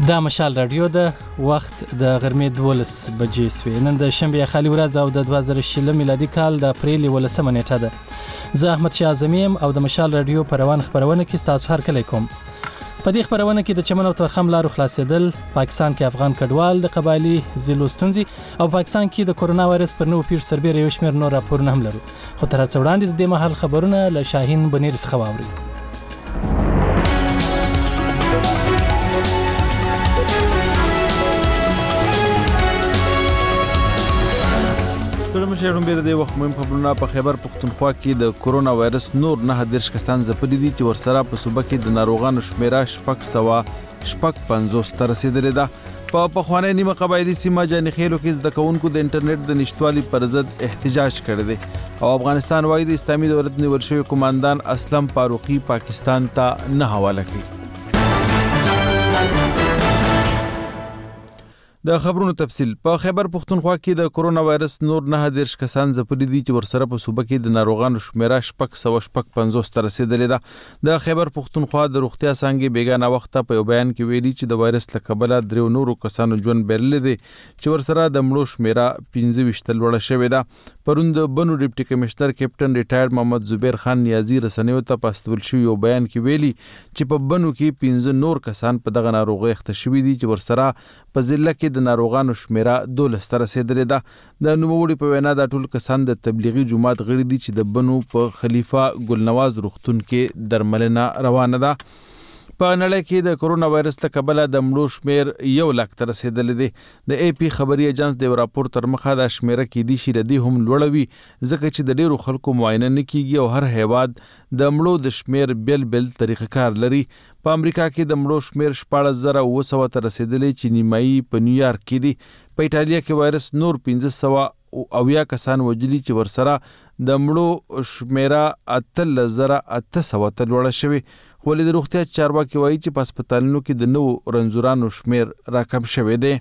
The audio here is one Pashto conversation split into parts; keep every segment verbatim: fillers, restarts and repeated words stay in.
دا مشال رادیو ده وخت د غرمې دولس بجې سوې. نن د شنبې خالي ورځ او د دوه زره شلم میلادي کال د اپریل ولسمه نیټه ده. زه احمد شاه اعظمي یم او د مشال رادیو په روان خبرونه کې ستاسو هرکلی کوم. په دې خبرونه کې د چمن او تورخم لارو خلاصېدل، پاکستان کې افغان کډوال د قبایلي ضلعو ستونزې او پاکستان کې د کورونا وایرس پر نوو پیښو سربېره یو شمېر نور راپورونه هم لرو. خو تر هڅه وړاندې د دې مهال خبرونه له شاهین بنیر څخه واورئ. ستړي مشه ړومبې د دې وخت مهم خبرونه. په خیبر پښتونخوا کې د کورونا وایرس نور نه دېرش کسان ځپلي دي چې ورسره په صوبه کې د ناروغانو شمیره شپږ سوه شپږ پنځوس ته رسېدلې ده. په پخوانۍ نیمه قبایلي سیمه جانخیلو کې زده کوونکو د انټرنیټ د نشتوالي پر ضد احتجاج کړی دی او افغانستان وايي د اسلامي دولت نیول شوی قوماندان اسلم فاروقي پاکستان ته نه حواله کوي. د خبرونو تفصیل. په خیبر پښتونخوا کې د کورونا وایرس نور نه دېرش کسان ځپلي دي چې ورسره په صوبه کې د ناروغانو شمیره شپږ سوه شپږ پنځوس ته رسېدلې ده. د خیبر پښتونخوا د روغتیا څانګې بیګانه وخته په یو بیان کې ویلي چې د وایرس له کبله دریو نورو کسانو ژوند بایللی دی چې ورسره د مړو شمیره پنځه ویشت ته لوړه شوې ده. پرون د بنو ډیپټي کمشنر کیپټن ریټایر محمد زبیر خان نیازي رسنیو ته په استول شوي یو بیان کې ویلي چې په بنو کې پنځه نور کسان په دغه ناروغۍ اخته شوي دي چې ورسره په ضلع کې د ناروغانو شمیره دولس ته رسېدلې ده. د نوموړي په وینا دا ټول کسان د تبلیغي جومات غړي دي چې د بنو په خلیفه ګلنواز روغتون کې درملنه روانه ده. په نړۍ کې د کورونا وایرس له کبله د مړو شمیر یو لک ته رسېدلی دی. د اے پی خبري ایجنس د یو راپور تر مخه دا شمیره کیدای شي د دې هم لوړه وي ځکه چې د ډیرو خلکو معاینه نه کیږي او هر هیواد د مړو د شمیر بیل بیل طریقه کار لري. په امریکا کې د مړو شمیر شپاړس زره اوه سوه ته رسېدلی چې نیمایي په نیویارک کې دی. په ایټالیا کې وایرس نور پنځه سوه اویا کسان وجلي چې ورسره د مړو شمیره اتلس زره اته سوه ته لوړه شوې. ولې د روغتیا چارواکي وایي چې په هسپتالونو کې د نوو رنځورانو شمیر راکم شوی دی.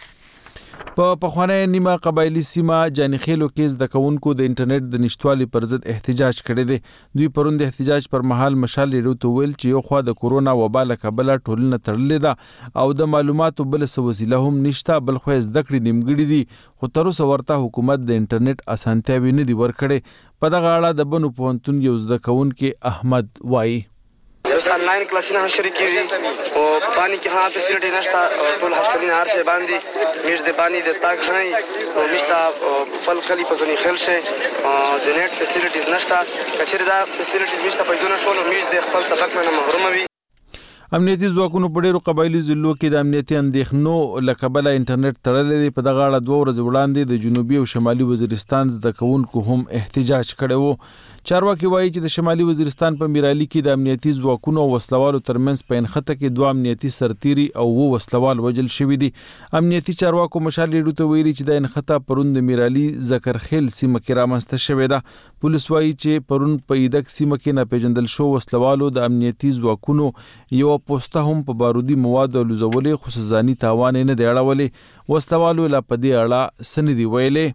په پخوانۍ نیمه قبایلي سیمه جانخیلو کې زده کوونکو د انټرنیټ د نشتوالي پر ضد احتجاج کړی دی. دوی پرون د احتجاج پر مهال مشال ریډیو ته ویل چې یو خوا د کورونا وبا له کبله ټولنه تړلې ده او د معلوماتو بل څه وسیله هم نشته، بل خو زده کړې نیمګړي دي خو تر اوسه ورته حکومت د انټرنیټ اسانتیاوې نه دي ورکړې. په دغه اړه د بنو پوهنتون یو زده کوونکی احمد وایي آنلاین کلاسونه هم شروع کیږي او باندې کې ها فیسیلیټي نشته. ټول هاستلین هر څه باندې میش د باندې د تاګ نه او مشته فل خلی په ځنی خل شي د نت فیسیلیټیز نشته. کچېر دا فیسیلیټیز مشته په ځونه شول میش د خپل سبق نه محروم وي. امنیتي ځواکونو په ډیرو قبایلي ضلعو کې د امنیتي اندېښنو له کبله انټرنیټ تړلی دی. په دغه اړه دوه ورځې وړاندې د جنوبي او شمالي وزیرستان زده کوونکو هم احتجاج کړی و. چارواکي وایي چې د شمالي وزیرستان په میرالي کې د امنیتي ځواکونو او وسلوالو ترمنځ په انخته کې دوه امنیتي سرتیري او اووه وسلوال وژل شوي دي. امنیتي چارواکو مشال ریډیو ته ویلي چې د انخته پرون د میرالي ذکرخیل سیمه کې رامنځته شوې ده. پولیس وایي چې پرون په ایدک سیمه کې ناپېژندل شوو وسلوالو د امنیتي ځواکونو یوه پوسته هم په بارودي موادو لوځولې خو ځاني تاوان یې نه دی اړولی. وسلوالو لا په دې اړه څه نه دي ویلي.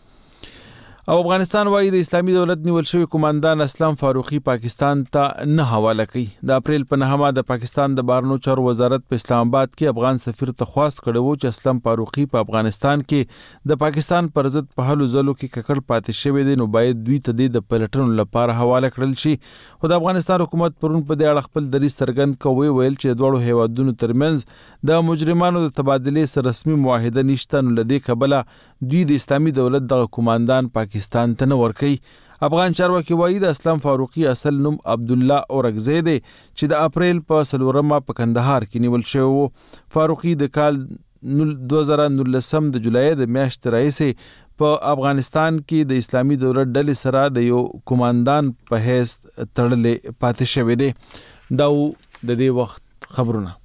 او افغانستان وايي د اسلامي دولت نیول شوی قوماندان اسلم فاروقي پاکستان ته نه حواله کوي. د اپریل په نهمه د پاکستان د بهرنیو چارو وزارت په اسلام آباد کې افغان سفیر ته خواست کړی و چې اسلم فاروقي په افغانستان کې د پاکستان پر ضد په هلو ځلو کې ککړ پاتې شوی دی نو باید دوی ته د پلټنو لپاره حواله کړل شي. خو د افغانستان حکومت پرون په دې اړه خپل دریځ څرګند کوي، ویل چې د دواړو هیوادونو ترمنځ د مجرمانو د تبادلې سره رسمي معاهده نشته نو له دې کبله دوی د اسلامي دولت دغه قوماندان پاکستان ته نه ورکوي. افغان چارواکي وایي د اسلم فاروقي اصل نوم عبدالله اورکزی دی چې د اپریل په څلورمه په کندهار کې نیول شوی و. فاروقي د کال دوه زره نولسم د جولای د میاشتې راهیسې په افغانستان کې د اسلامي دولت ډلې سره د یو قوماندان په حیث تړلې پاتې شوی دی. دا د دې وخت خبرونه.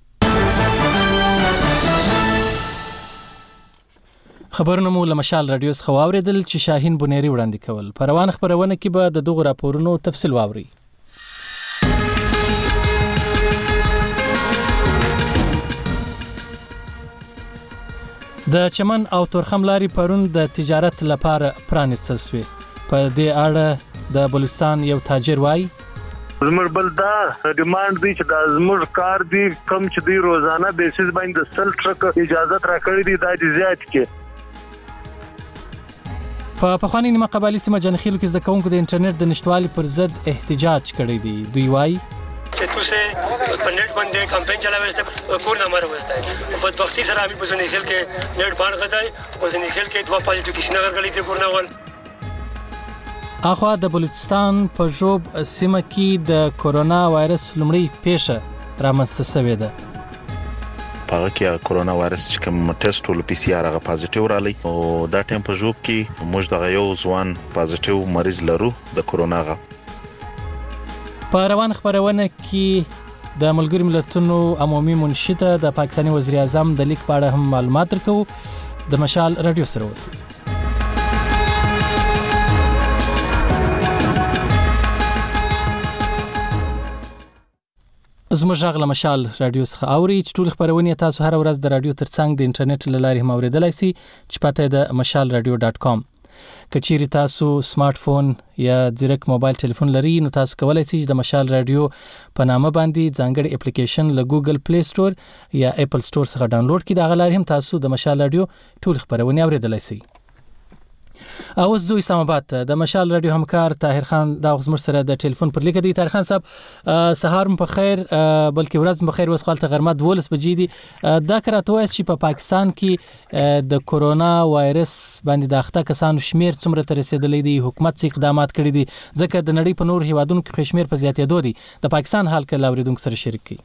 خبرونه مو له مشال رادیو څخه واورېدل چې شاهین بنیری وړاندې کول. په روان خبرونه کې به د دغو راپورونو تفصیل واورئ. د چمن او تورخم لارې پرون د تجارت لپاره پرانیستل شوې. په دې اړه د بلوچستان یو تاجر وایي زموږ بل دا ډیماند دی چې د زموږ کار دی کم چې دی روزانه بیسیس باندې سل ټرک اجازه راکړي دي دا د زیات کې په پخواني نیمه قبایلي سیمه جنخیلو کې زده کوونکو د انټرنیټ د نشټوالي پر ضد احتجاج کړی دی. دوی وایي چې توسه په نت باندې کمپاین چلاوي کور نه مر وځي په بدبختی سره امي په ځنې خل کې نت باندې غدای او ځنې خل کې دوه پازیټیو کیسونه غړغړي دي کور نه ول. اخوا د بلوچستان په جوب سیمه کې د کورونا وایرس لومړی پیښه رامنځته شوې ده. پاغه کې کورونا وایرس چې کوم ټیسټ ول پی سی آر هغه پازیټیو رالی او دا ټیم په جوب کې موږ د یو ځوان پازیټیو مریض لرو د کورونا غا. په روان خبرونه کې د ملګری ملتونو عمومي منشي ته د پاکستاني وزیر اعظم د لیک په اړه هم معلومات ورکوو. د مشال رادیو سره اوسئ. زموږ غږ له مشال رادیو څخه اوري چې ټول خبرونه تاسو هر ورځ د رادیو ترڅنګ د انټرنیټ له لارې هم اوریدلای شئ چې پته د مشال رادیو ډاټ کام. کچېری تاسو سمارټ فون یا ځیرک موبایل ټلیفون لري نو تاسو کولای شئ د مشال رادیو په نامه باندې ځانګړي اپلیکیشن له ګوګل پلی سٹور یا اپل سٹور څخه ډاونلوډ کړئ. دا غلار هم تاسو د مشال رادیو ټول خبرونه اوریدلای شئ. او زه اسلام آباد د مشال رادیو همکار طاهر خان دا غزمر سره د ټلیفون پر لیکه دی. طاهر خان صاحب سهار په خیر بلکې ورځ په خیر. وسخالته غرمه دولس بجې دي. دا کراته وایي چې په پاکستان کې د کورونا وایرس باندې د اخته کسانو شمیر څومره تر رسیدلې دي. حکومت څه اقدامات کړي دي ځکه د نړۍ په نور هیوادونو کې شمیر په زیاتېدو دي. د پاکستان حال کې لاوریدونکو سره شریک کړي.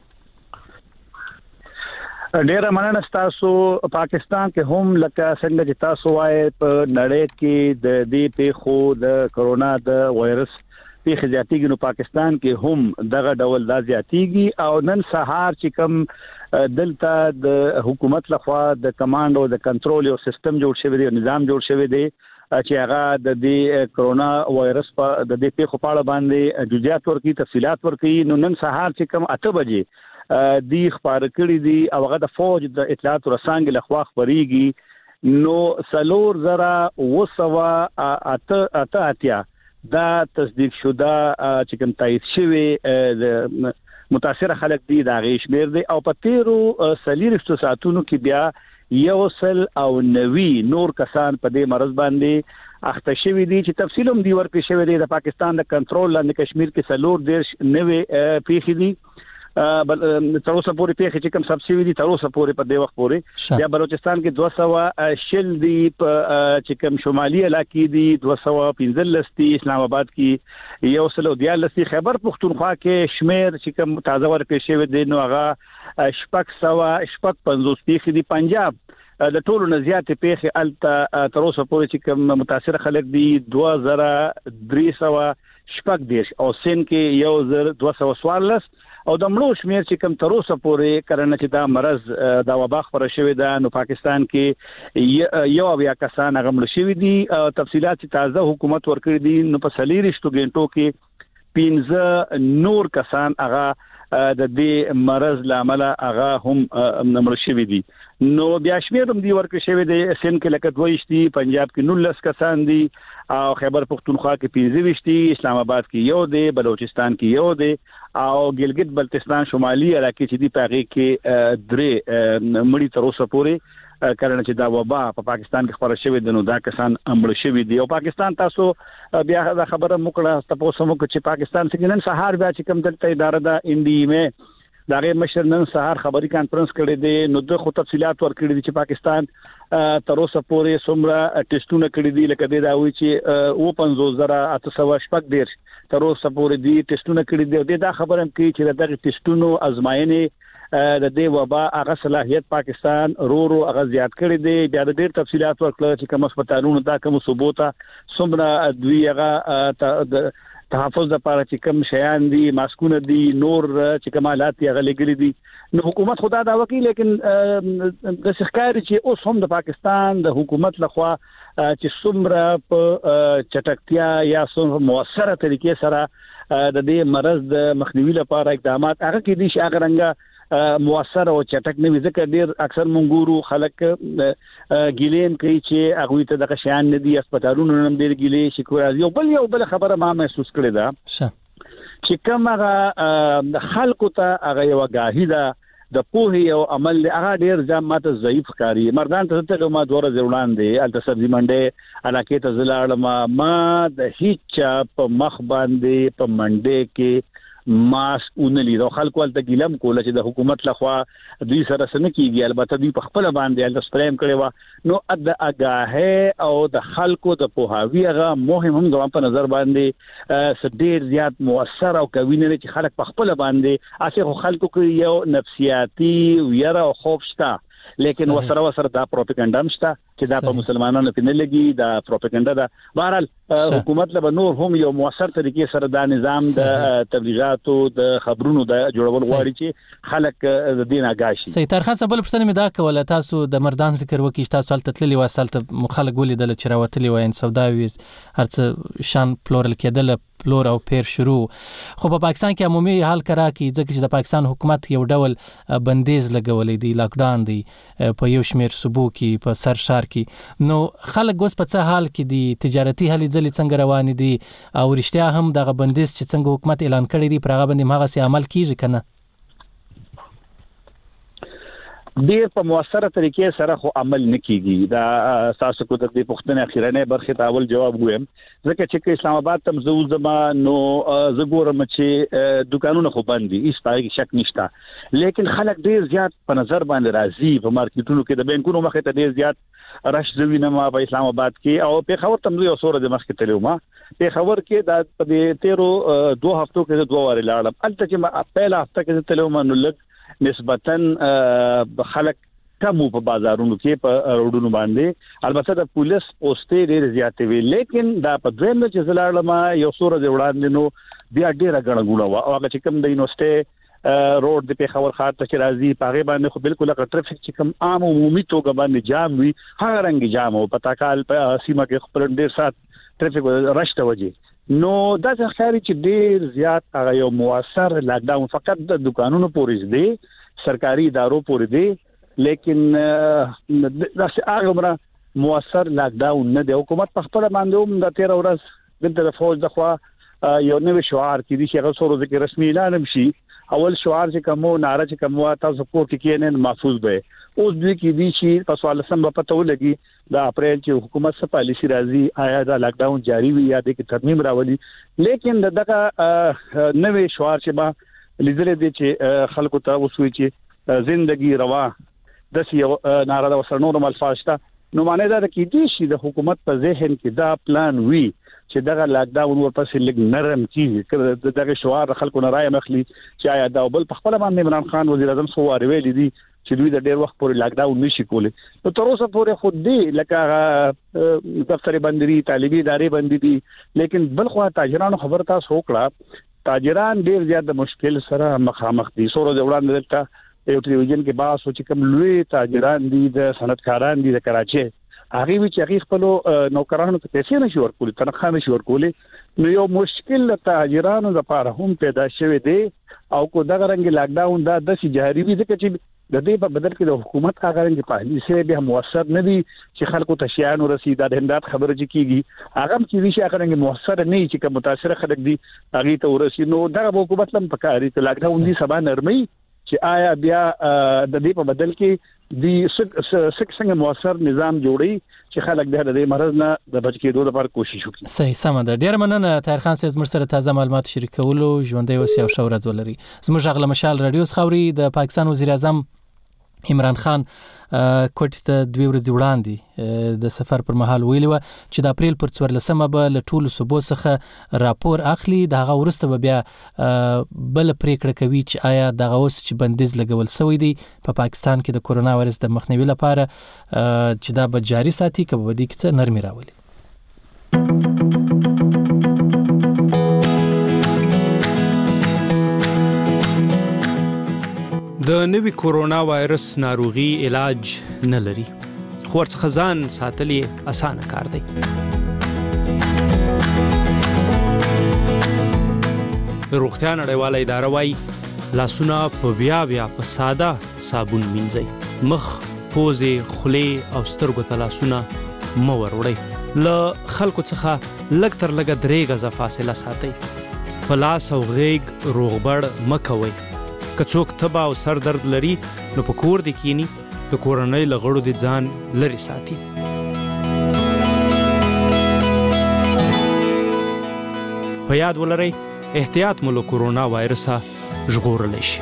ډیره مننه تاسو. پاکستان کې هم لکه څنګه چې تاسو وایي په نړۍ کې د دې پیښو د کورونا د وایرس پیښې زیاتېږي نو پاکستان کې هم دغه ډول دا زیاتېږي. او نن سهار چې کوم دلته د حکومت لخوا د کمانډ او د کنټرول یو سیستم جوړ شوی دی نظام جوړ شوی دی چې هغه د دې کورونا وایرس په د دې پیښو په اړه باندې جزئیات ورکړي تفصيلات ورکړي. نو نن سهار چې کوم اته بجې دی خبر کړی دی او هغه د فوج د اطلاعات رسانګ لخوا خبريږي نو سلور زرا وسوا اته اته اتیا دا تصدیق شوه چې کوم تایید شوی د متاثر خلک دی دا غیشمیر دی او په تیرو سلیرشتو ساعتونو کې بیا یو سل او نوي نور کسان په دې مرض باندې اخته شوی دي چې تفصیلوم دی ورکړي شوی دی. د پاکستان د کنټرول لاندې کشمیر کې سلور دیرش نوي پیښې دي بل تر اوسه پورې پیښې چې کوم سبسیډي دي تر اوسه پورې په دې وخت پورې یا بلوچستان کې دوه سوه شل دي چې کوم شمالي علاقې دي دوه سوه پنځلس دي اسلام آباد کې یو سل او دیارلس دي خیبر پختونخوا کې شمیر چې کوم تازه ورکړي شوی دی نو هغه شپږ سوه شپږ پنځوس پیښې دي. پنجاب د ټولو نه زیاتې پیښې الته تر اوسه پورې چې کوم متاثر خلک دي دوه زره درې سوه شپږ دیرش او سین کې یو زر دوه سوه څوارلس او د مړو شمیر چې کوم تر اوسه پورې کرنه چې دا مرض دا وبا خبره شوې ده نو پاکستان کې یو بیا کسان هغه مړ شوي دي. تفصيلات تازه حکومت ورکړي دي نو په سلیریشتو غنټو کې پنځه نور کسان هغه د دې مرض لامل هغه هم مړ شوي دي. نو بیا شمیر هم دی ورکړي شوی دی سین کې لکه دوه ویشت دي پنجاب کې نولس کسان دي او خیبر پختونخوا کې پنځه ویشت دي اسلام آباد کې یو دی بلوچستان کې یو دی او ګلګت بلتستان شمالي علاقې چې دی پاغي کې درې مړي تر اوسه پورې کرنه چې دا وبا په پاکستان کې خبره شوې ده نو دا کسان امړ شوي دي. او پاکستان تاسو بیا دا خبره موکړه تاسو مو چې پاکستان څخه نن سهار بیا چې کوم دلته اداره ده انډي مې دا غي مشر نن سهار خبري کانفرنس کړی دی نو د خو تفصيلات ورکړي دي چې پاکستان تر اوسه پورې څومره ټیسټونه کړی دي لکه دا وی چې او پنځوس زره اته سوه شپږ ډیر تر اوسه پورې دي ټیسټونه کړی دي. دا خبره هم کوي چې دغه ټیسټونو ازماینې د دې وبا هغه صلاحيت پاکستان رو رو هغه زیات کړی دی. بیا د ډیر تفصيلات ورکړل چې کوم هسپتالونو دا کوم ثبوت څومره دوی هغه تحفظ لپاره چې کوم شیان دي ماسکونه دي نور چې کمالات یې غلګري دي نو حکومت خدا دا وکي لیکن د ښکاری چې اوس هم د پاکستان د حکومت لخوا چې څومره په چټکتیا یا څومره موثره طریقې سره د دې مرض د مخنیوي لپاره اقدامات هغه کې دي چې هغه رنګه موثر او چټک نه وي ځکه ډیر اکثر مونږورو خلک ګیلین کوي چې هغه ته د شیان نه دي هسپتالونو هم ډیر ګیلې شکوې یو بل یو بل خبره ما محسوس کړې ده چې کوم هغه خلکو ته هغه یو غاهی ده د پوهې او عمل هغه ډیر ځم ماته ضعیف ښکاري. مردان ته ته ما دوره ځوړان دي الته سبزی منډه علاقې ته زلاړم ما د هیڅ په مخ باندې په منډه کې ماسک اونلي د خلکو ولته ګلم کوله چې د حکومت لخوا دوی سره سن کیږي البته دوی په خپل باندې ال سپریم کړي وا نو د اگاهه او د خلکو د پوهاوی هغه مهم هم د په نظر باندې سډیر زیات موثر او کوي نه چې خلک په خپل باندې اسه خلکو کې یو نفسیاتی ویره او خوف شته لیکن وسره وسره دا پروپاګاندا مشته چې دا په مسلمانانو کې نه لګي دا پروپاګاندا ده. بهرحال حکومت له نور هم یو موثر طریقې سره دا نظام د تبلیغاتو د خبرونو د جوړول غواړي چې خلک د دین آگاه شي. سي ترخان سبل پښتنه مې دا کوله تاسو د مردان ذکر وکي تاسو حالت تللی واسالته مخالګ ولیدل چې راوتلی وای سوداوي هرڅ شان پلورل کېدل پلور او پیر شروع خو په پاکستان کې عمومي حال کرا کې ځکه چې د پاکستان حکومت یو ډول بندیز لګولې دی لاک ډاون دی په یو شمیر صوبو کې په سر شهر کې نو خلک اوس په څه حال کې دي تجارتي هلي ځلې څنګه روان دي او رښتیا هم دغه بندیز چې څنګه حکومت اعلان کړی دی پر هغه باندې هغه سي عمل کیږي کنه ډیر په موثره طریقې سره خو عمل نکېږي دا تاسو کو د دې پښتنه اخیرانه برخه تاول جواب ویم ځکه چې اسلام آباد تم زو زما نو زګورم چې دکانونه خو بند دي هیڅ پای شک نشته لیکن خلک ډیر زیات په نظر باندې راځي په مارکیټونو کې د بانکونو مخه ته ډیر زیات رش زوینه ما په اسلام آباد کې او په خبر تم یو سور د مخ کې تلو ما په خبر کې دا په تیرو دوه هفتو کې دوه واره لاړم البته چې ما په هفته کې تلو ما نو لګ نسبتاً خلک کم په بازارونو کې په روډونو باندې البته د پولیس پوسټې ډېر زیاتې وی لیکن دا په دویم چې زلاړم یو سور د وړاندې نو بیا ډېر غړغړه وا او هغه چې کوم د یونیورسيټي روډ د پیښور ښار ته چې راځي پاغه باندې خو بالکل هغه ټریفیک چې کوم عام عمومي توګه باندې جام وي هغه رنګ جام او پتا کال په سیمه کې خپل ډېر سات ټریفیک راشته وځي نو دا ځکه چې ډیر زیات هغه یو موثر لاک ډاون فقط د دکانونو پورې دی سرکاري ادارو پورې دی لیکن دا هغه مره موثر لاک ډاون نه دی حکومت په خپل باندې هم د تیر ورځ د فوج د خوا یو نوې شعار کې دي چې هغه سره ذکر رسمي اعلان شي اول شعار چې کومو ناره چې کومه تاسو کو کې نه محفوظ به اوس دوی کې دي چې په سوال سم په پته ولګي د اپریل چې حکومت څخه پالیسی راځي آیا دا لاک ډاون جاری وي یا د کې ترمیم راولي لیکن دغه نوې شعار چې با لیدل دي چې خلکو ته وسوي چې ژوندۍ روا د یو ناره د وسرنور ملفاشته نو معنی دا کې دي چې د حکومت په ذهن کې دا پلان وي چې دغه لاک ډاون ورپسې لګ نرم کیږي دغه شعار خلکو نه راي مخلي چې آیا دا بل په خپل باندې عمران خان وزیر اعظم سو ویلي دي چې دوی د ډېر وخت پورې لاک ډاون نشي کولی نو تر اوسه پورې خود دی لکه دفتر بندري طالبي ادارې بندي دي لیکن بل خو تاجرانو خبر تاسو وکړه تاجران ډېر زیات د مشکل سره مخامخ دي سورو د وړاندې دلته یو ټلویزیون کې باس او چې کوم لوی تاجران دي د صنعتکاران دي د کراچي هغه وی چې هغه خپل نوکرانو ته پیسې نشي ورکول تنخواه نشي ورکول نو یو مشکل تاجرانو لپاره هم پیدا شوی دی او کو دغه رنګ لاک ډاون دا د جاری وي ځکه چې د دې په بدل کې د حکومت هغه رنګ پالیسي به موثر نه دي چې خلکو ته شیان ورسي د هندات خبره چې کیږي هغه چې وی شي هغه رنګ موثر نه چې کوم متاثر خلک دي هغه ته ورسي نو دغه حکومت لم پکاري ته لاک ډاون دي سبا نرمي چې آیا بیا د دې په بدل کې د سک څنګه موثر نظام جوړي چې خلک د دې مرض نه د بچ کېدو لپاره کوشش وکړي. صحیح سم ده. ډیر مننه طاهر خان صاحب زموږ سره تازه معلومات شریکولو ژوندۍ وسی او شاورز ولري. زموږ غل مشال رادیو خوري د پاکستان وزیر اعظم عمران خان کوټ ته دوی ورځې وړاندې د سفر پر مهال ویلي و چې د اپریل پر څوارلسمه به له ټولو صوبو څخه راپور اخلي د هغه وروسته به بیا بل پریکړه کوي چې آیا دغه اوس چې بندیز لګول شوی دی په پا پاکستان کې د کورونا وایرس د مخنیوي لپاره چې دا به جاري ساتي که به دې کې څه نرمي راولي. د نوي کورونا وایرس ناروغي علاج نه لري خو ورڅخه ځان ساتل یې اسانه کار دی. روغتیا نړیواله اداره وایي لاسونه په بیا بیا په ساده صابون مینځئ مخ پوزې خولې او سترګو ته لاسونه مه ور وړئ له خلکو څخه لږ تر لږه درې غزه فاصله ساتئ په لاس او غیږ روغبړ مه کوئ. که څوک تبه او سر درد لري نو په کور دې کینی، د کورنۍ له غړو دې ځان لرې ساتي. په یاد ولرئ احتیاط مو له کورونا وایرسه ژغورلی شي.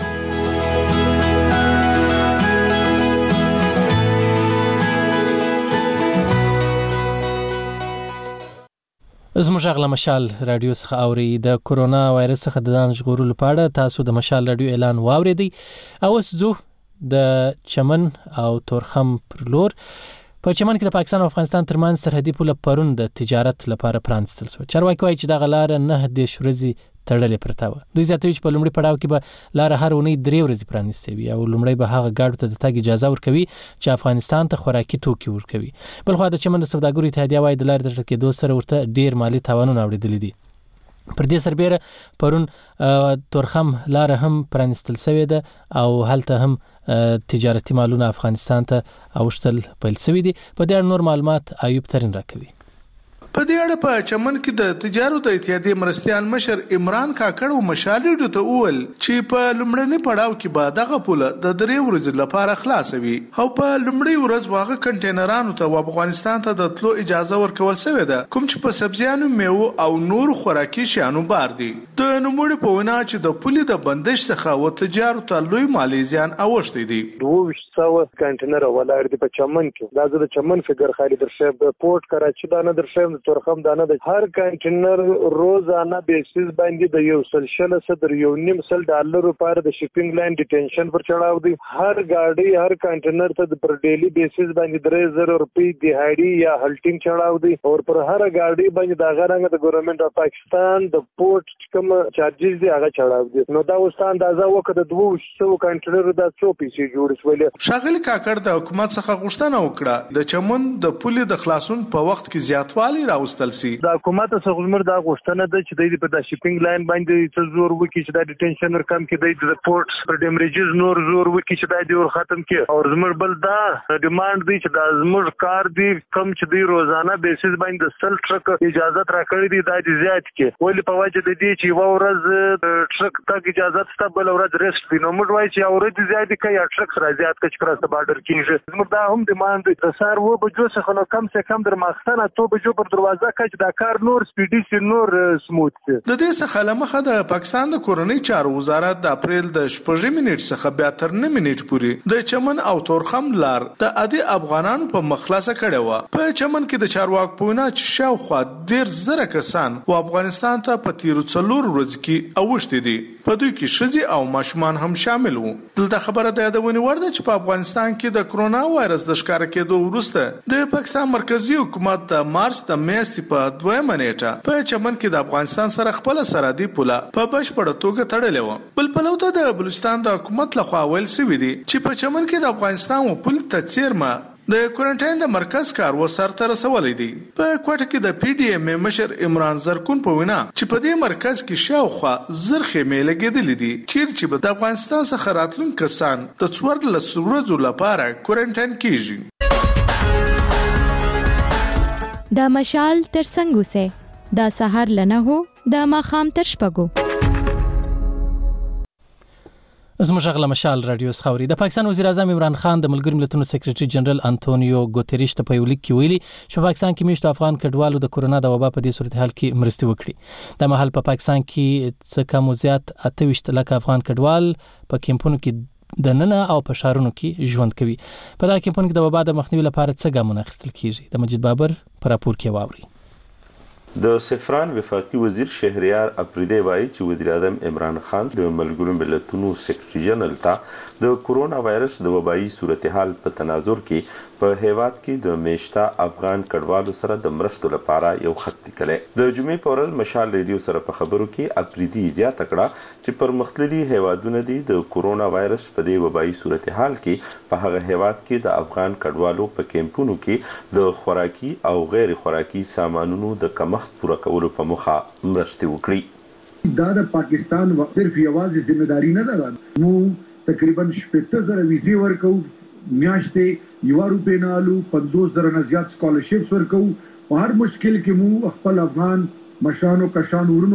زموږ غږ له مشال رادیو څخه اوري. د کورونا وایرس څخه د ځان ژغورلو په اړه تاسو د مشال رادیو اعلان واورېدی. او اوس ځو د چمن او تورخم پر لور. په چمن کې د پاکستان او افغانستان ترمنځ سرحدي پوله پرون د تجارت لپاره پرانستل شوه. چارواکي وایي چې دغه لاره نه دېرش ورځې تړلې پرته وه. دوی زیاتوي چې په لومړي پړاو کې به لاره هر اونۍ درې ورځې پرانیستې وي او لومړی به هغه ګاډو ته د تګ اجازه ورکوي چې افغانستان ته خوراکي توکي ورکوي. بلخوا د چمن د سوداګرو اتحادیه وایي د لارې د ډک کېدو سره ورته ډېر مالي تاوانونه اورېدلي دي. پر دې سربیره پرون تورخم لاره هم پرانیستل شوې ده او هلته هم تجارتي مالونه افغانستان ته اوښتل پیل شوي دي. په دې اړه نور معلومات ایوب ترین راکوي. په دې اړه په چمن کې د تجارو د اتحادیې مرستیال مشر عمران کاکړ او مشال ریډیو ته وویل چې په لومړني پړاو کې به دغه پوله د درې ورځې لپاره خلاصه وي او په لومړۍ ورځ واغه کنټینرانو ته افغانستان ته د تلو اجازه ورکول شوې ده، کوم چې په سبزیانو، میوو او نور خوراکي شیانو بار دي. د نوموړي په وینا چې د پولې د بندش څخه و تجارو ته لوی مالي زیان اوښتی دی. دوه سوه کنټینر ولاړ دي په چمن کې. دا د چمن فګر خالي در شپ د پورت کراچي دا نه در شپ تورخم دانه د هر کنټینر روزانه بیسیس باندې د یو سل شلسه در یو نیم سل ډالر لپاره د شپینګ لاین ډیټینشن پر چړاو دی. هر گاډي هر کنټینر ته پر ډیلی بیسیس باندې درې زره روپۍ دیهاړي یا هلټینګ چړاو دی او پر هر گاډي باندې د غرنګ د ګورنمنت اف پاکستان د پورت کوم چارجز دی هغه چړاو دی. نو دا اوس اندازه وکړه د دوه سوه کنټینر د څو پیسې جوړ شولې. شاغلی کاکړ د حکومت څخه غوښتنه وکړه د چمن د پولې د خلاصون په وخت کې زیاتوالی راوستل سي. د حکومت څخه زموږ دا غوښتنه ده چې د په شپینګ لاین باندې څه زور وکړي چې د ډیټینشن ورکم کې د پورټس پر ډیمریجز نور زور وکړي چې دا دی ور ختم کې. او زموږ بل دا ډیماند دی چې د زموږ کار دی کم چې دی روزانه بیسیس باندې سل ټرک اجازه راکړي دی دا دی زیات کې ولې په وجه د دې چې یو ورځ ټرک تک اجازه ستا بل ورځ ریسټ دی. نو موږ وایي چې یو ورځ زیات کې یا ټرک سره زیات کې کراس بارډر کېږي. زموږ دا هم ډیماند دی د سار و بجو څخه نو کم څه کم در ماخستانه تو بجو پر دروازه کې دا کار نور سپیډي سي نور سموت. د دې څخه لمخه د پاکستان د کورنۍ چارو وزارت د اپریل د شپږم منټ څخه بیا تر نه منټ پورې د چمن او تورخم لار د عادي افغانانو په مخلصه کړې و. په چمن کې د چارواکو په وینا چې شاوخوا ډېر زره کسان و افغانستان ته په تیرو څلور ورځو کې اوښتي دي. په دوی کې ښځې او ماشومان هم شامل وو. دلته خبره د یادونې وړ ده چې په افغانستان کې د کرونا وایرس د ښکاره کېدو وروسته د پاکستان مرکزی حکومت د مارچ د میاشتې په دویمه نیټه په چمن کې د افغانستان سره خپل سرحدي پوله په بشپړه توګه تړلې و. بل پلو ته د بلوچستان د حکومت لخوا ویل شوي دي چې په چمن کې د افغانستان و پل ته څیرمه د کوارنټاین د مرکز کار و سرته رسولی دی. په کوټه کې د پی ډی ایم مشر عمران زرکون په وینا چې په دې مرکز کې شاوخوا زر خیمې لګېدلې دي چیرې چې به د افغانستان څخه راتلونکي کسان د څوارلس ورځو لپاره کوارنټاین کیږي. دا مشال تر څنګه سه دا سحر لنه هو دا ماخام تر شپږو. زموږ غږ له مشال رادیو څخه اوري. د پاکستان وزیر اعظم عمران خان د ملګرو ملتونو سکرټري جنرال انټونیو ګوتریش ته په یو لیک کې ویلي چې په پاکستان کې میشتو افغان کډوالو د کورونا د وبا په دې صورتحال کې مرستې وکړي. د مهال په پاکستان کې څه کم او زیات اته ویشت لکه افغان کډوال په کیمپونو کې د ننه او په شهرونو کې ژوند کوي. په دغه کیمپونو کې د وبا د مخنیوي لپاره څه ګامونه اخیستل کیږي؟ د مجید بابر په راپور کې واوري. د سفران وفاقي وزیر شهریار اپریدی وایي چې وزیر اعظم عمران خان د ملګرو ملتونو سکرټري جنرال ته د کورونا وایرس د وبایي صورتحال په تناظر کې په هیواد کې د میشته افغان کډوالو سره د مرستو لپاره یو خط لیکلی. د جمعې په ورځ مشال ریډیو سره په خبرو کې اپریدي زیاته کړه چې پرمختللي هیوادونه دي د کورونا وایرس په دې وبایي صورتحال کې په هغه هیواد کې د افغان کډوالو په کیمپونو کې د خوراکي او غیر خوراکي سامانونو د کمښت پوره کولو په موخه مرستې وکړي. دا د پاکستان صرف یوازې ذمہداري نه ده. مو تقریبا شپږ زره ویزې ورکو، میاشتې یو روپۍ نه الو، پنځوس زره نه زیات سکالرشپس ورکو. په هر مشکل کې مو خپل افغان مشرانو کشانو ورونو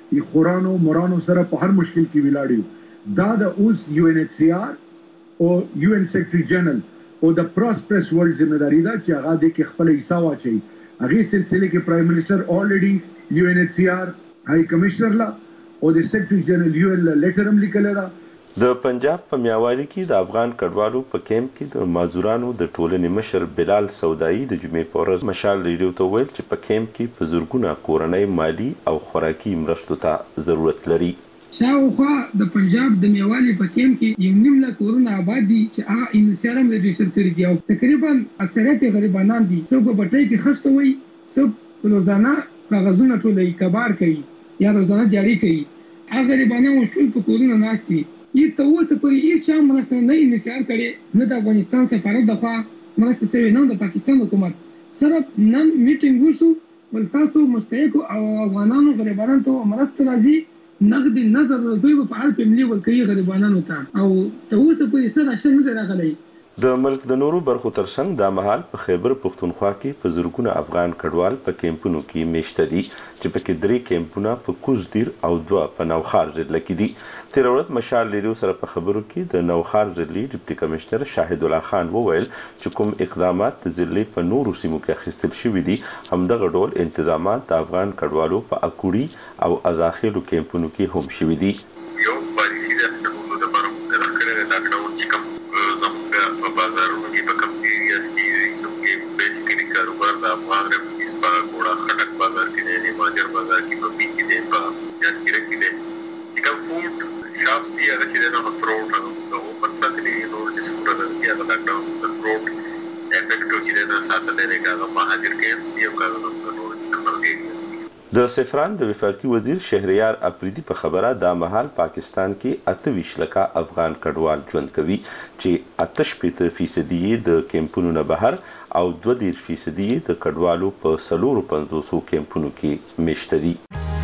خورانو مرانو سره په هر مشکل کې ولاړیو. دا د اوس یو ان ایچ سی آر او یو ان سیکرټری جنرال او د پراسپرس ورلد ذمہداري ده چې هغه د کې خپل حصہ واچي. هغه سلسله کې پرایم منسٹر الریډي یو ان ایچ سی آر هاي کمشنر لا او د سیکرټری جنرال یو ان لیټر هم لیکل ده. د پنجاب په میاوالی کې د افغان کډوالو په کیمپ کې د مازورانو د ټولنې مشر بلال سودایي د جمعې په ورځ مشال ریډیو ته ویل چې په کیمپ کې په زرګونه کورنۍ مالی او خوراکي مرستو ته ضرورت لري. شاوخوا د پنجاب د میاوالی په کیمپ کې یو نیم لک کورونه آباد دي چې هغه انسیارم رجسټر کړي دي او تقریبا اکثریت غریبانان دي. څوک په بټۍ کې خسته وي، څوک روزانه کاغذونه ټولوي، کباړ کوي یا روزانه دیاري کوي. هغه غریبانان اوس ټول په کورونه ناست دي. یہ تو اوسه پورې هیڅ چا مرسته نه انتشار کړي، نه د افغانستان سفارت دغه مرسته شوې، نه د پاکستان حکومت. صرف نن میټینګ وشو ول تاسو مستحق او افغانانو غریبانو ته مرسته راځي، نقد نظر دوی په اړه پملي ورکوي غریبانو ته، او ته اوسه پورې سره شنه نه راغلی. د ملک د نورو برخو ترڅنګ د مهال په خیبر پښتونخوا کې په زرګونه افغان کډوال په کیمپونو کې میشته دي چې په کې درې کیمپونه په کوزدیر او دوه په نوخار ضلع کې دي. تیر ورځ مشال ریډیو سره په خبرو کې د نوخار ضلعي ډیپټي کمشنر شاهد الله خان وویل چې کوم اقدامات د ضلع په نورو سیمو کې اخیستل شوي دي، همدغه ډول انتظامات د افغان کډوالو په اکوړي او ازاخیلو کیمپونو کې هم شوي دي. یو پالیسي ده چې د بارو د خکرې د کډوال چې کوم زموږ په بازارونو کې په کوم ایریاز کې زموږ بیسیکلی کاروبار د افغان رپیس په کوړه خټک بازار کې دی، ماجر بازار کې په پی کې دی، په یان کې کې دی چې کوم فود شاپس دی هغه چې د نو تروټ او اوپن ساتلي نو چې سوره د کې هغه لاکډاون د تروټ افیکټ چې نه ساتل نه کاغه مهاجر کیمپس یو کاغه نو استعمال کوي. د سفران د وفاقي وزیر شهریار اپریدي په خبره د مهال پاکستان کې اته ویشت لکه افغان کډوال ژوند کوي چې اته شپېته فیصدي د کیمپونو نه بهر او دوه دېرش فیصدي د کډوالو په څلورو پنځوسو کیمپونو کې میشته دي.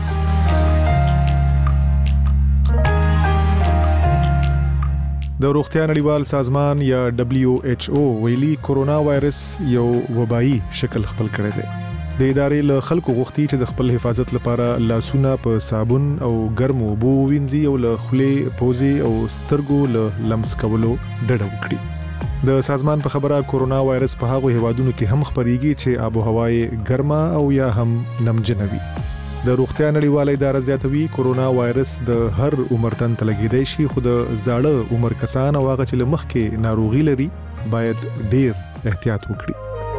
د روغتیا نړیوال سازمان یا دبلیو ایچ او ویلي کورونا وایرس یو وبایي شکل خپل کړی دی. د ادارې له خلکو غوښتي چې د خپل حفاظت لپاره لاسونه په صابون او ګرمو اوبو ووینځي او له خولې، پوزې او سترګو له لمس کولو ډډه وکړي. د سازمان په خبره کورونا وایرس په هغو هیوادونو کې هم خپریږي چې آب و هوا یې ګرمه او یا هم نمجنه وي. د روغتیا نړیواله اداره زیاتوي کورونا وایرس د هر عمر تن ته لګیدای شي، خو د زاړه عمر کسان او هغه چې له مخکې ناروغي لري باید ډیر احتیاط وکړي.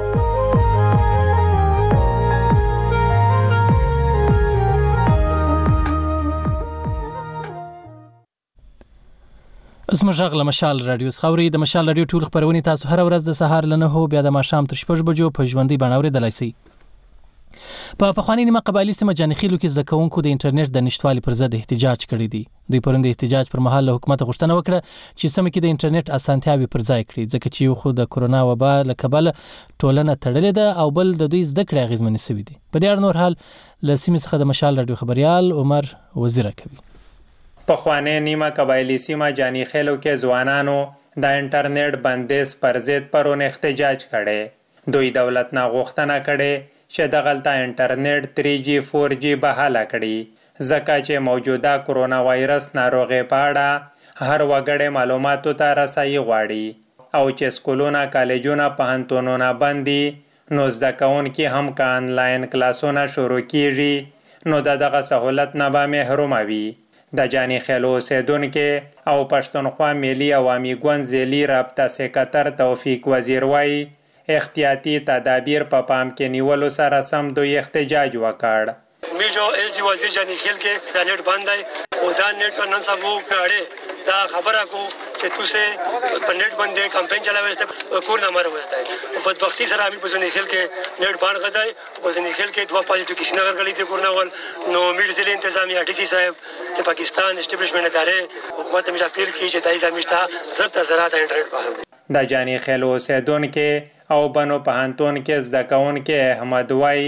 زموږ غږ له مشال رادیو څخه اورئ. د مشال رادیو ټول خپرونې تاسو هر ورځ د سهار له نهو بیا د ماښام تر شپږ بجو په ژوندۍ بڼه اورېدلی شئ. په پخواني نیمه قبایلي سیمه جانخیلو کې زده کوونکو د انټرنیټ د نشتوالي پر ضد احتجاج کړی دی. دوی پرون د احتجاج پر مهال له حکومت غوښتنه وکړه چې سیمه کې د انټرنیټ اسانتیاوې پر ځای کړي، ځکه چې یو خو د کورونا وبا له کبله ټولنه تړلې ده او بل د دوی زده کړې اغېزمنې شوي دي. په دې اړه نور حال له سیمې څخه د مشال رادیو خبریال عمر وزیره کوي. پخواني نیمه قبایلی سیمه جانخیلو کې ځوانانو د انټرنیټ بندیز پر ضد پرون احتجاج کړي. دوی دولت نه غوښتنه کړي چې دغلته انټرنیټ تری جی فور جی بحاله کړي، ځکه چې موجوده کورونا وایرس ناروغۍ په اړه هر وګړی معلوماتو ته رسایي غواړي او چې سکولونه، کالجونه، پوهنتونونه بند دي، نو زده کوونکي هم که آنلاین کلاسونه شروع کیږي نو د دغه سهولت نه به محروم وي. د جانخیلو اوسیدونکي او پښتونخوا ملي عوامي ګوند ضلعي رابطه سکرټر توفیق وزیر وایي احتیاطي تدابیر په پام کې نیولو سره سم دوی احتجاج وکړ. میجو ایس ڈی وزیر جانخیل کې دا نیټ بند دی او دا نیټ په نن سبا کړه دا خبره کو چې تاسو په نیټ باندې کمپاین چلاوسته کور نه مر وسته په بدبختی سره امي په جانخیل کې نیټ بند غدای په جانخیل کې دوه پازیټیو کیس نه غړلې دي کور نه ول نو میډ ضلع انتظامیه ډي سي صاحب د پاکستان اسټابلیشمنت ادارې حکومت مجا پیل کی چې دای زمشته زرت زراعت انټرنیټ په د جانخیل اوسیدونکو او بنو پهنتون کې زده کوونکي احمد وای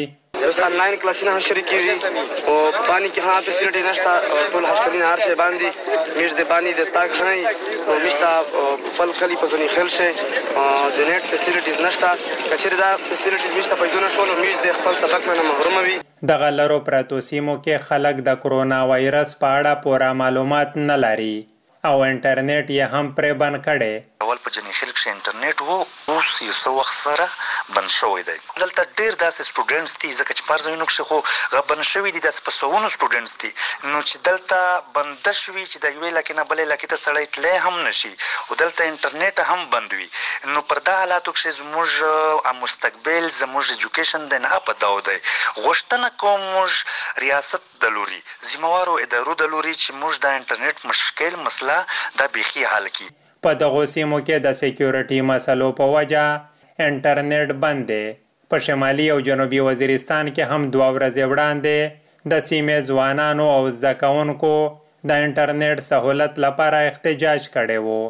اوس انلاین کلاسونه هم شروع کیږي او باندې کې ها فیسیلیټي نشته ټول هاستلین هر څه باندې میش د باندې د تاګ هني او مشته فل خلی په غني خل شي د نت فیسیلیټیز نشته کچېر دا فیسیلیټیز مشته په ځونه شول میش د خپل سبق نه محروم وي. د غلرو پراتو سیمو کې خلک د کرونا وایرس په اړه پوره معلومات نه لري او انټرنیټ یې هم پرې بند کړي. اول په جنې خلک چې انټرنیټ وو اوس یې څه وخت سره بند شوی دی. دلته ډېر داسې سټوډنټس دي ځکه چې په هر ځایونو کښې خو هغه بند شوي دي داسې په سوونو سټوډنټس دي نو چې دلته بنده شوي چې د یوې علاقې نه بلې علاقې ته سړی تللی هم نه شي او دلته انټرنیټ هم بند وي نو پر دا حالاتو کښې زموږ مستقبل زموږ ایجوکیشن دی نه په داو دی. غوښتنه کوم موږ ریاست د لوري ذمهوارو ادارو د لوري چې موږ د انټرنیټ مشکل مسله دا بیخي حل کړي. په دغو سیمو کې د سکیورټي مسلو په وجه انټرنیټ بند دی. په شمالي او جنوبي وزیرستان کې هم دوه ورځې وړاندې د سیمې ځوانانو او زده کوونکو د انټرنیټ سهولت لپاره احتجاج کړی و.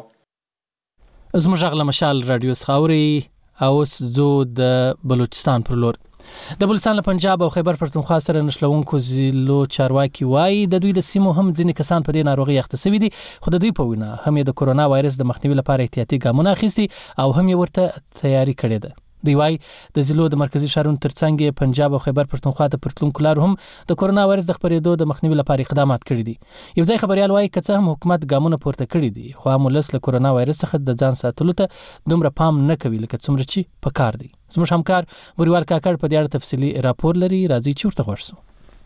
زموږ غږ له مشال راډیو څخه اورئ او اوس ځو د بلوچستان پر لور. د بلوچستان له پنجاب او خیبر پښتونخوا سره نښلونکو ضلعو چارواکي وایي د دوی د سیمو هم ځینې کسان په دې ناروغي اخته شوي دي خو د دوی په وینا هم یې د کرونا وایرس د مخنیوي لپاره احتیاطي ګامونه اخیستي او هم یې ورته تیاری کړې ده. دوی وایي د ضلعو د مرکزي ښارونو ترڅنګ پنجاب او خیبر پښتونخوا ته پر تلونکو لارو هم د کرونا وایرس د خپرېدو د مخنیوي لپاره اقدامات کړي دي. یو ځای خبریال وایي که څه هم حکومت ګامونه پورته کړي دي خو عام ولس له کرونا وایرس څخه د ځان ساتلو ته دومره پام نه کوي لکه څومره چې پکار دی. زموږ همکار بوریوال کاکړ په دې اړه تفصیلي راپور لري. راځي چې ورته غوږ شو.